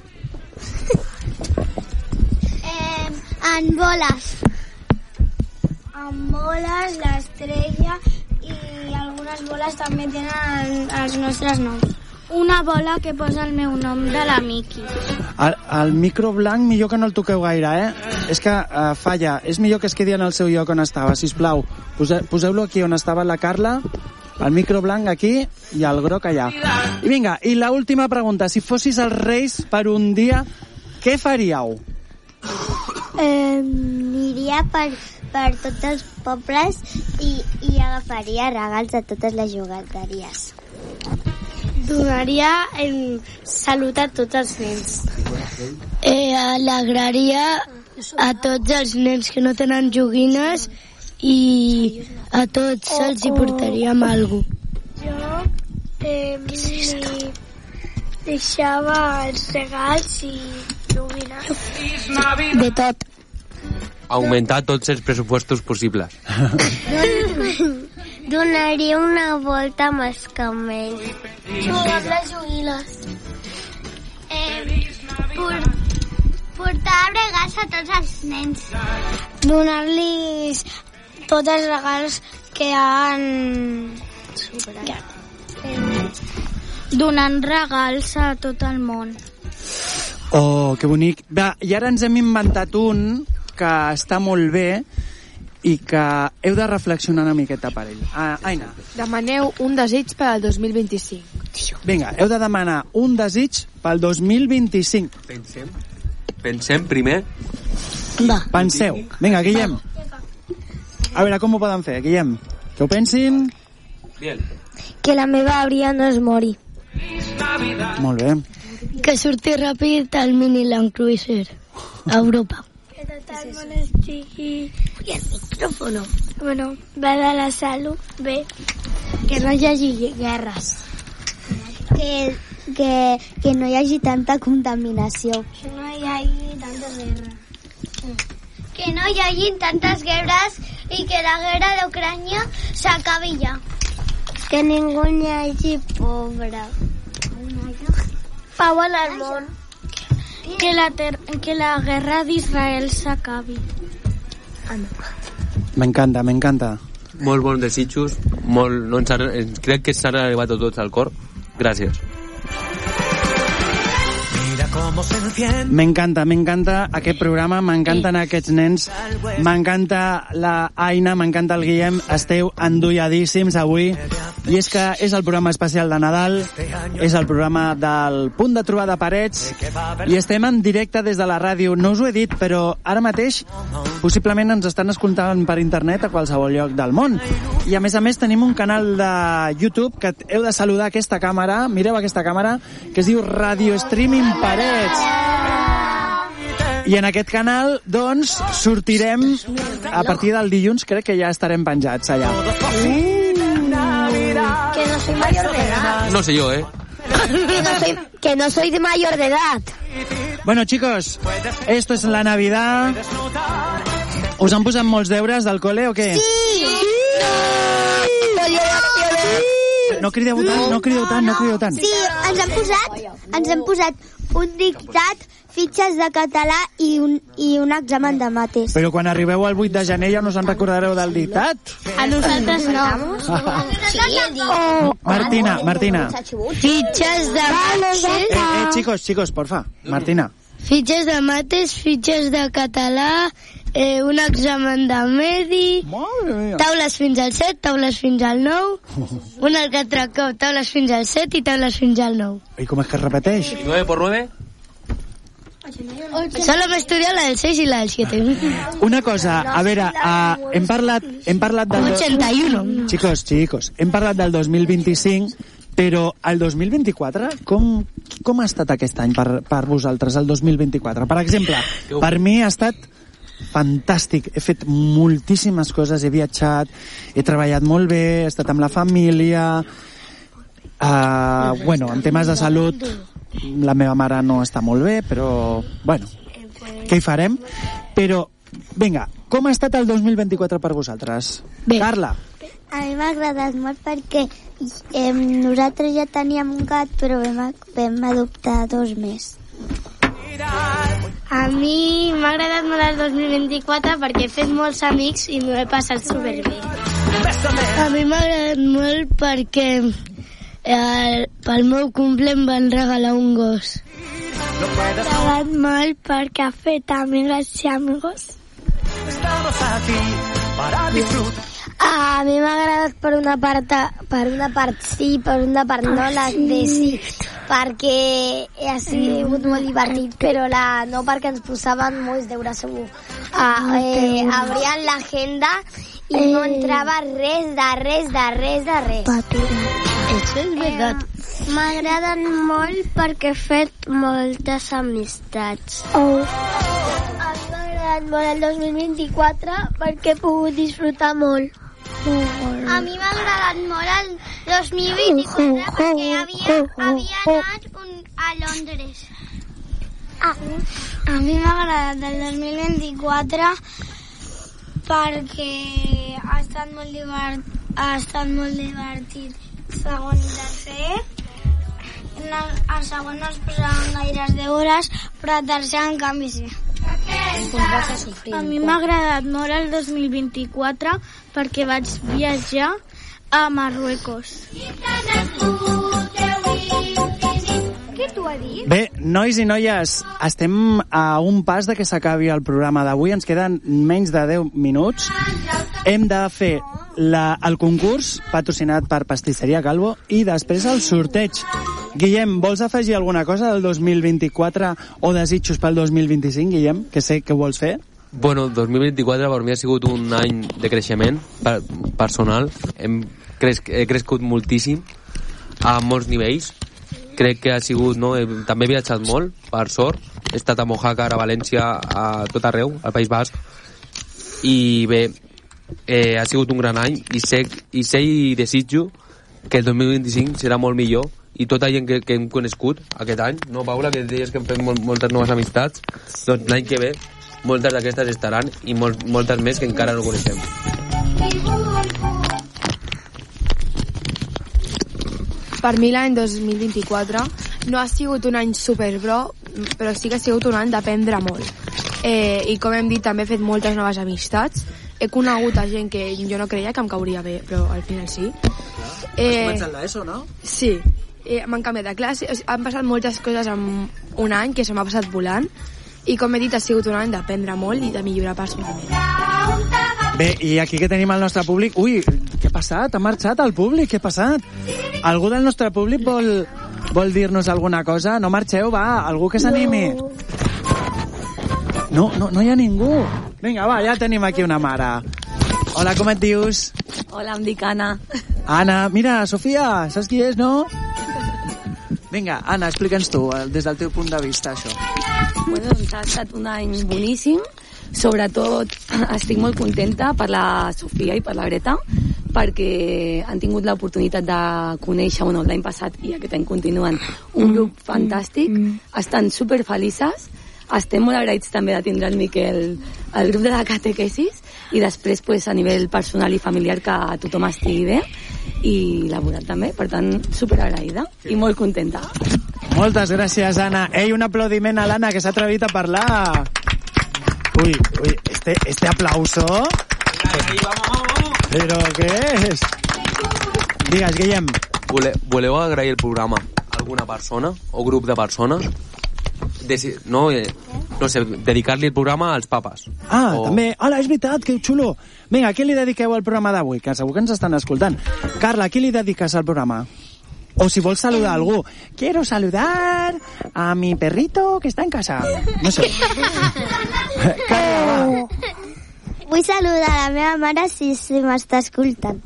eh, en boles. En boles, l'estrella i algunes boles també tenen els nostres noms. Una bola que posa el meu nom de la Mickey. El, el micro blanc millor que no el toqueu gaire, eh? És que uh, falla. És millor que es quedi en el seu lloc on estava, sisplau. Pose, poseu-lo aquí on estava la Carla, el micro blanc aquí i el groc allà. I vinga, i la última pregunta. Si fossis els Reis per un dia, què faríeu? Eh, aniria per, per tots els pobles i, i agafaria regals a totes les jugateries. Donaria eh, salut a tots els nens. Eh, alegraria a tots els nens que no tenen joguines i a tots se'ls hi portaríem alguna cosa. Jo eh, li deixava els regals i joguines. De tot. Augmentar tots els pressupostos possibles. Donaria una volta amb els camells. Jugar amb les joguines. Eh, por, portar regals a tots els nens. Donar-los tots els regals que han superat. Donant regals a tot el món. Oh, que bonic. Va, i ara ens hem inventat un que està molt bé i que heu de reflexionar una miqueta per ell. Ah, Aina. Demaneu un desig per al dos mil vint-i-cinc. Vinga, heu de demanar un desig pel dos mil vint-i-cinc. Pensem. Pensem primer. Va. Penseu. Vinga, Guillem. A veure, com ho poden fer, Guillem? Que ho pensin. Bien. Que la meva àvia no es mori. Molt bé. Que surti ràpid el mini Land Cruiser a Europa. Que tot el món estigui... I el micròfono. Bueno, va de la salut, bé. Que no hi hagi guerres. Que, que, que no hi hagi tanta contaminació. Que no hi hagi tanta guerra. Que no hi hagi tantes guerres i que la guerra d'Ucrània s'acabi ja. Que ningú hi hagi pobre. Pau en el món. Que la, ter que la guerra d'Israel s'acabi. M'encanta, m'encanta. Molt bons desitjos. Molt, no ens, ha, ens crec que s'han arribat a tots al cor. Gràcies. M'encanta, m'encanta aquest programa, m'encanten aquests nens, m'encanta la Aina, m'encanta el Guillem, esteu endolladíssims avui, i és que és el programa especial de Nadal, és el programa del Punt de Trobada Parets, i estem en directe des de la ràdio. No us ho he dit, però ara mateix possiblement ens estan escoltant per internet a qualsevol lloc del món. I a més a més tenim un canal de YouTube que heu de saludar aquesta càmera, mireu aquesta càmera, que es diu Radio Streaming Parets. I en aquest canal, doncs, sortirem a partir del dilluns, crec que ja estarem penjats allà. Que no soy mayor de edad. No sé yo, ¿eh? Que no soy, que no soy de mayor de edad. Bueno, chicos, esto es la Navidad. ¿Us han posat molts deures del cole o què? Sí! No crideu tant, no crideu tant, no crideu tant. Sí, ens han posat, ens han posat un dictat, fitxes de català i un, i un examen de mates. Però quan arribeu al vuit de gener ja no us en recordareu del dictat? A nosaltres no. Sí, oh. Martina, Martina. Fitxes de mates. Eh, eh, chicos, chicos, porfa. Martina. Fitxes de mates, fitxes de català, eh, un examen de medi, taules fins al set, taules fins al nou, un altre cop, taules fins al set i taules fins al nou. I com és que es repeteix? nueve por nueve? Solo me estudiado la del seis y la del siete. Una cosa, a veure, uh, hem parlat, hem parlat del... ochenta y uno. Chicos, chicos, hem parlat del dos mil vint-i-cinc, però el dos mil vint-i-quatre, com, com ha estat aquest any per, per vosaltres, el dos mil vint-i-quatre? Per exemple, per mi ha estat fantàstic. He fet moltíssimes coses, he viatjat, he treballat molt bé, he estat amb la família... Uh, bueno, en temes de salut, la meva mare no està molt bé, però, bueno, què hi farem? Però, vinga, com ha estat el dos mil vint-i-quatre per vosaltres? Bé. Carla? A mi m'ha agradat molt perquè eh, nosaltres ja teníem un gat, però vam, vam adoptar dos més. A mi m'ha agradat molt el dos mil vint-i-quatre perquè he fet molts amics i m'ho he passat superbé. A mi m'ha agradat molt perquè eh, pel meu cumple em van regalar un gos. M'ha agradat molt perquè ha fet amigues i amigos. A mi m'ha agradat per una part, per una part sí, per una part no, les de sí. perquè ha sigut molt divertit, però la, no perquè ens posaven molts deures segur. Ah, eh, abrien l'agenda i no entrava res de res de res de res. Això és veritat. Eh, M'agraden molt perquè he fet moltes amistats. Oh. A mi m'ha agradat molt el dos mil vint-i-quatre perquè he pogut disfrutar molt. A mi m'ha agradat molt el dos mil vint-i-quatre perquè havia, havia anat un, a Londres. Ah. A mi m'ha agradat el dos mil vint-i-quatre perquè ha estat molt divert, ha estat molt divertit segon i tercer. A segon no es posaven gaires deures, però a tercer en canvi sí. A mi m'ha agradat molt el dos mil vint-i-quatre perquè vaig viatjar a Marruecos. Què t'ho ha dit? Bé, nois i noies, estem a un pas de que s'acabi el programa d'avui. Ens queden menys de deu minuts. Hem de fer la, el concurs patrocinat per Pastisseria Calvo i després el sorteig. Guillem, vols afegir alguna cosa del dos mil vint-i-quatre o desitjos pel dos mil vint-i-cinc, Guillem, que sé que vols fer? Bueno, el dos mil vint-i-quatre per mi ha sigut un any de creixement per, personal. Hem cresc, he crescut moltíssim a molts nivells. Crec que ha sigut, no? He, també he viatjat molt, per sort. He estat a Mojácar, a València, a tot arreu, al País Basc. I bé, eh, ha sigut un gran any i sé, i sé i desitjo que el dos mil vint-i-cinc serà molt millor i tota la gent que, que hem conegut aquest any, no, Paula, que deies que hem fet molt, moltes noves amistats, doncs l'any que ve moltes d'aquestes estaran i molt, moltes més que encara no coneixem. Per mi l'any dos mil vint-i-quatre no ha sigut un any super bro, però sí que ha sigut un any d'aprendre molt. Eh, I com hem dit, també he fet moltes noves amistats. He conegut a gent que jo no creia que em cauria bé, però al final sí. Eh, Has començat l'ESO, no? Sí. Eh, m'han canviat de classe. O sigui, han passat moltes coses en un any que se m'ha passat volant. I com he dit, ha sigut un any d'aprendre molt i de millorar personalment. Bé, i aquí que tenim el nostre públic... Ui, què ha passat? Ha marxat el públic? Què ha passat? Algú del nostre públic vol, vol dir-nos alguna cosa? No marxeu, va, algú que s'animi. No, no, no hi ha ningú. Vinga, va, ja tenim aquí una mare. Hola, com et dius? Hola, em dic Anna. Anna, mira, Sofia, saps qui és, no? Vinga, Anna, explica'ns tu, des del teu punt de vista, això. Bueno, doncs ha estat un any boníssim. Sobretot estic molt contenta per la Sofia i per la Greta, perquè han tingut l'oportunitat de conèixer, bueno, l'any passat i aquest any continuen, un grup fantàstic. Estan superfelices. Estem molt agraïts també de tindre el Miquel al grup de la catequesis i després pues, a nivell personal i familiar que tothom estigui bé i laboral també, per tant superagraïda i molt contenta. Moltes gràcies, Anna. Ei, un aplaudiment a l'Anna que s'ha atrevit a parlar. Uy, uy, este, este aplauso. Però què és? Digues, Guillem. Vole, voleu agrair el programa a alguna persona o grup de persones? Desi, no, eh, no sé, dedicar-li el programa als papes. Ah, o... també. Hola, és veritat, que xulo. Vinga, a qui li dediqueu el programa d'avui? Que segur que ens estan escoltant. Carla, a qui li dediques el programa? O si vols saludar a algú. Quiero saludar a mi perrito que está en casa. No sé. Carla, va. Vull saludar a la meva mare si, si m'està escoltant.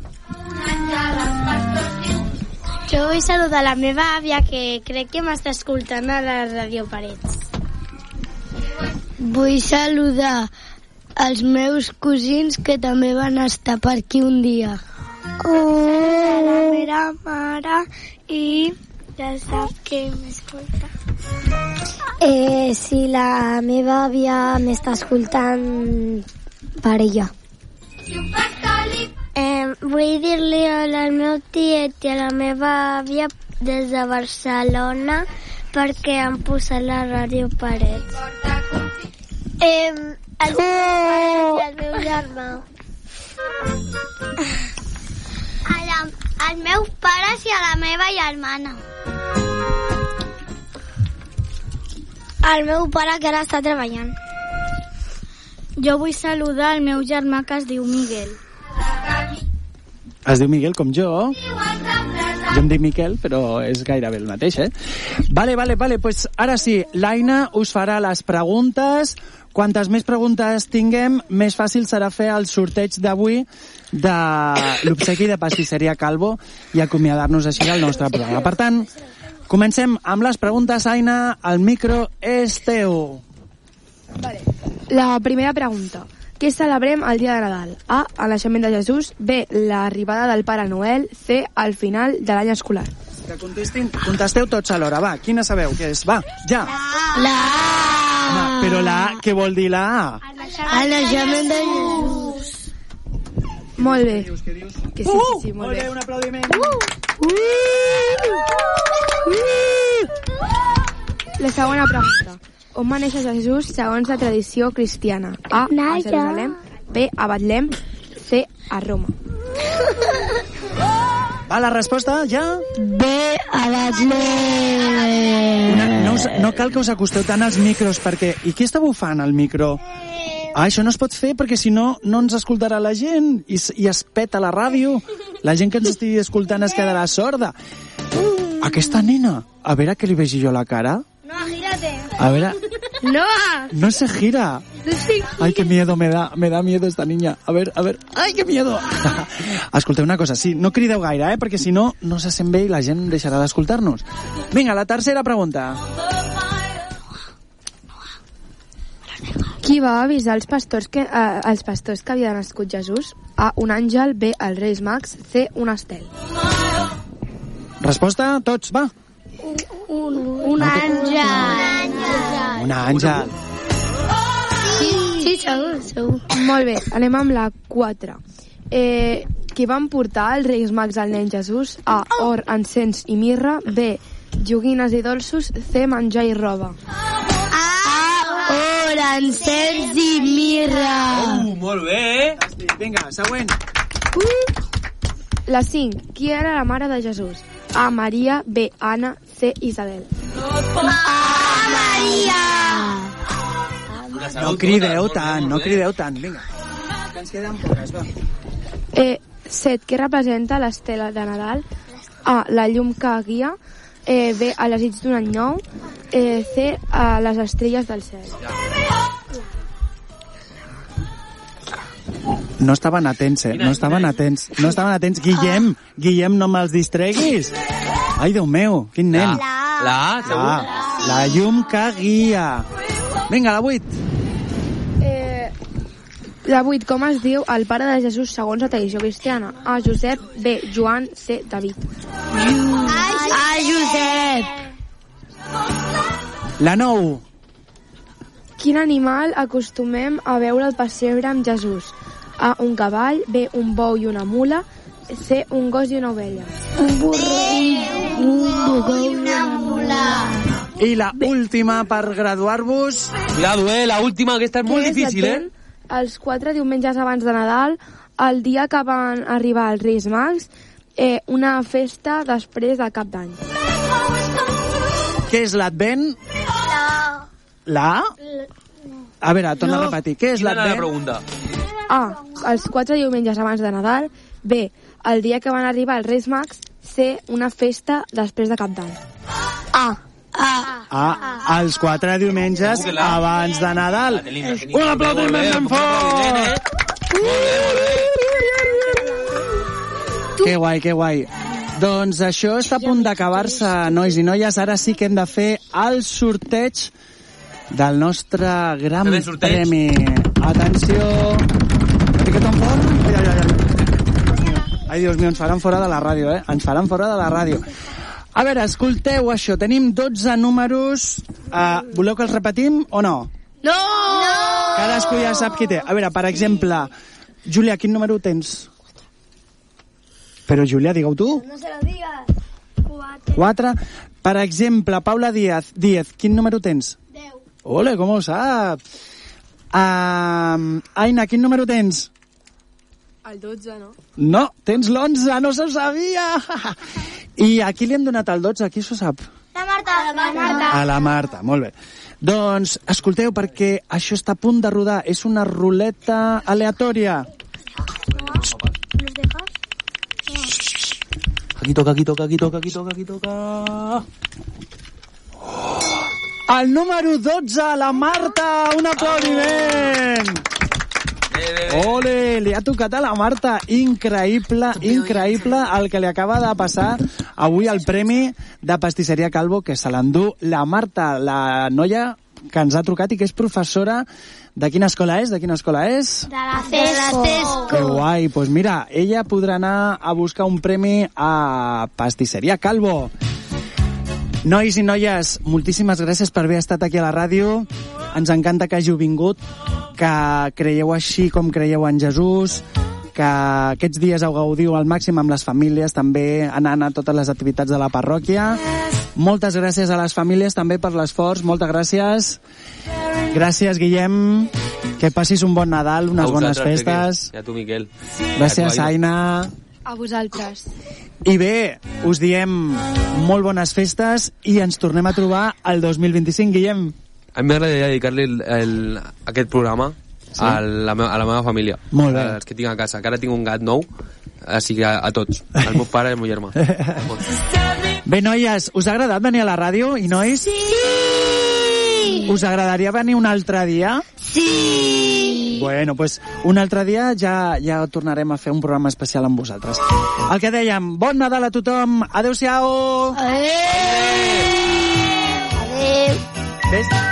Jo vull saludar la meva àvia, que crec que m'està escoltant a la Ràdio Parets. Vull saludar els meus cosins que també van estar per aquí un dia. Oh, la meva mare i ja sap que m'escolta. Eh, si la meva àvia m'està escoltant per ella. Eh, vull dir-li al meu tiet i a la meva àvia des de Barcelona perquè han posat la Ràdio Parets. Eh, el meu pare i el meu germà. A la, als meus pares i a la meva germana. El meu pare que ara està treballant. Jo vull saludar el meu germà que es diu Miguel. Es diu Miguel com jo. Jo em dic Miquel, però és gairebé el mateix, eh? Vale, vale, vale, pues ara sí, l'Aina us farà les preguntes. Quantes més preguntes tinguem, més fàcil serà fer el sorteig d'avui de l'obsequi de Pastisseria Calvo i acomiadar-nos així del nostre programa. Per tant, comencem amb les preguntes, Aina. El micro és teu. Vale. La primera pregunta. Què celebrem el dia de Nadal? A. El naixement de Jesús. B. L'arribada del Pare Noel. C. El final de l'any escolar. Que contestin, contesteu tots alhora, va. Quina sabeu què és? Va, ja. La Va, però la A, què vol dir la A? El naixement de Jesús. Molt bé. Què dius, què dius? Que sí, sí, sí, molt, Molt bé. bé, un aplaudiment. La segona pregunta. On va néixer Jesús segons la tradició cristiana? A. A Jerusalem. B. A Betlem. C. A Roma. Va, la resposta, ja? B. A Betlem. No, us, no cal que us acosteu tant als micros, perquè... I qui està bufant al micro? Ah, això no es pot fer, perquè si no, no ens escoltarà la gent i, i es peta la ràdio. La gent que ens estigui escoltant es quedarà sorda. Aquesta nena, a veure que li vegi jo la cara. No, gírate. A veure... No. No se gira. Ay, qué miedo, me da, me da miedo esta niña. A ver, a ver, ay, qué miedo. Escolteu una cosa, sí, no crideu gaire, eh, perquè si no, no se sent bé i la gent deixarà d'escoltar-nos. Vinga, la tercera pregunta. Qui va avisar els pastors que, eh, els pastors que havia nascut Jesús? A. Un àngel. B. Els Reis Mags. C. Un estel. Resposta, tots, va. Un, un àngel. Un àngel. Sí, sí, segur, segur. Molt bé, anem amb la quatre. Eh, qui van portar els Reis Mags al nen Jesús? A. Or, encens i mirra. B. Joguines i dolços. C. Menjar i roba. Or, encens i mirra. Uh, molt bé. Vinga, següent. La cinc. Qui era la mare de Jesús? A. Maria. B. Anna. C. Isabel. A Maria. No crideu tant, no crideu tant. Vinga, que ens queden poques, va. Eh, set. Què representa l'estela de Nadal? A. La llum que guia. Eh, B. A les dits d'un any nou. Eh, C. A les estrelles del cel. No estaven atents, eh? No estaven atents. No estaven atents. Guillem, Guillem, no me'ls distreguis. Ai, Déu meu, quin nen. La A, segur. La, la llum que guia. Vinga, la vuit. Eh, la vuit. Com es diu el pare de Jesús segons la tradició cristiana? A. Josep. B. Joan. C. David. A Josep. La nou. Quin animal acostumem a veure al pessebre amb Jesús? A. Un cavall. B. Un bou i una mula. C. Un gos i una ovella. Un burro. Un bou i una mula. I la última per graduar-vos. Cuidado, eh, la última, aquesta és molt Què és difícil, eh? l'Advent? Els quatre diumenges abans de Nadal, el dia que van arribar els Reis Mags, eh, una festa després del Cap d'Any. Què és l'Advent? La? A veure, torna a repetir. Què és Quina era la l'Advent? pregunta? A. Els quatre diumenges abans de Nadal. B. El dia que van arribar els Reis Mags. C. Una festa després de Cap d'Any. A. Ah, els quatre diumenges abans de Nadal. Un aplaudiment ben fort! Que guai, que guai. Doncs això està a punt d'acabar-se, nois i noies. Ara sí que hem de fer el sorteig del nostre gran Fem el sorteig. premi. Atenció. Una miqueta en fort. Ai, ai, ai, ai. Ai, Dios mío, ens faran fora de la ràdio, eh? Ens faran fora de la ràdio. A veure, escolteu això. Tenim dotze números. Uh, voleu que els repetim o no? No! Cadascú ja sap qui té. A veure, per exemple, Júlia, quin número tens? Però, Júlia, digue-ho tu. No se lo digas. Cuatro. Quatre. Per exemple, Paula Díaz, Díaz, quin número tens? Deu. Ole, com ho sap? Uh, Aina, quin número tens? El dotze, no? No, tens l'onze, no s'ho sabia! I a qui li hem donat el dotze? Qui s'ho sap? La Marta. La Marta. A la Marta, molt bé. Doncs, escolteu, perquè això està a punt de rodar. És una ruleta aleatòria. Aquí toca, aquí toca, aquí toca, aquí toca, aquí toca... El número dotze, la Marta! Un aplaudiment! Ole, li ha tocat a la Marta. Increïble, increïble el que li acaba de passar avui el premi de Pastisseria Calvo, que se l'endú la Marta, la noia que ens ha trucat i que és professora. De quina escola és? De quina escola és? De la Cesco. Que guai. Doncs pues mira, ella podrà anar a buscar un premi a Pastisseria Calvo. Nois i noies, moltíssimes gràcies per haver estat aquí a la ràdio. Ens encanta que hàgiu vingut, que creieu així com creieu en Jesús, que aquests dies ho gaudiu al màxim amb les famílies, també anant a totes les activitats de la parròquia. Moltes gràcies a les famílies també per l'esforç, moltes gràcies. Gràcies, Guillem. Que passis un bon Nadal, unes bones festes. I a tu, Miquel. Gràcies, Aina. A vosaltres. I bé, us diem molt bones festes i ens tornem a trobar el dos mil vint-i-cinc, Guillem. A mi m'agradaria dedicar-li el, el, aquest programa sí? a, la meva, a la meva família. Molt bé. Els que tinc a casa, que ara tinc un gat nou, així que a, a tots, al meu pare i al meu germà. Bé, noies, us ha agradat venir a la ràdio, i nois? Sí! Us agradaria venir un altre dia? Sí! Bueno, pues un altre dia ja, ja tornarem a fer un programa especial amb vosaltres. El que dèiem, bon Nadal a tothom, adeu-siau! Adeu! Adeu! Ves?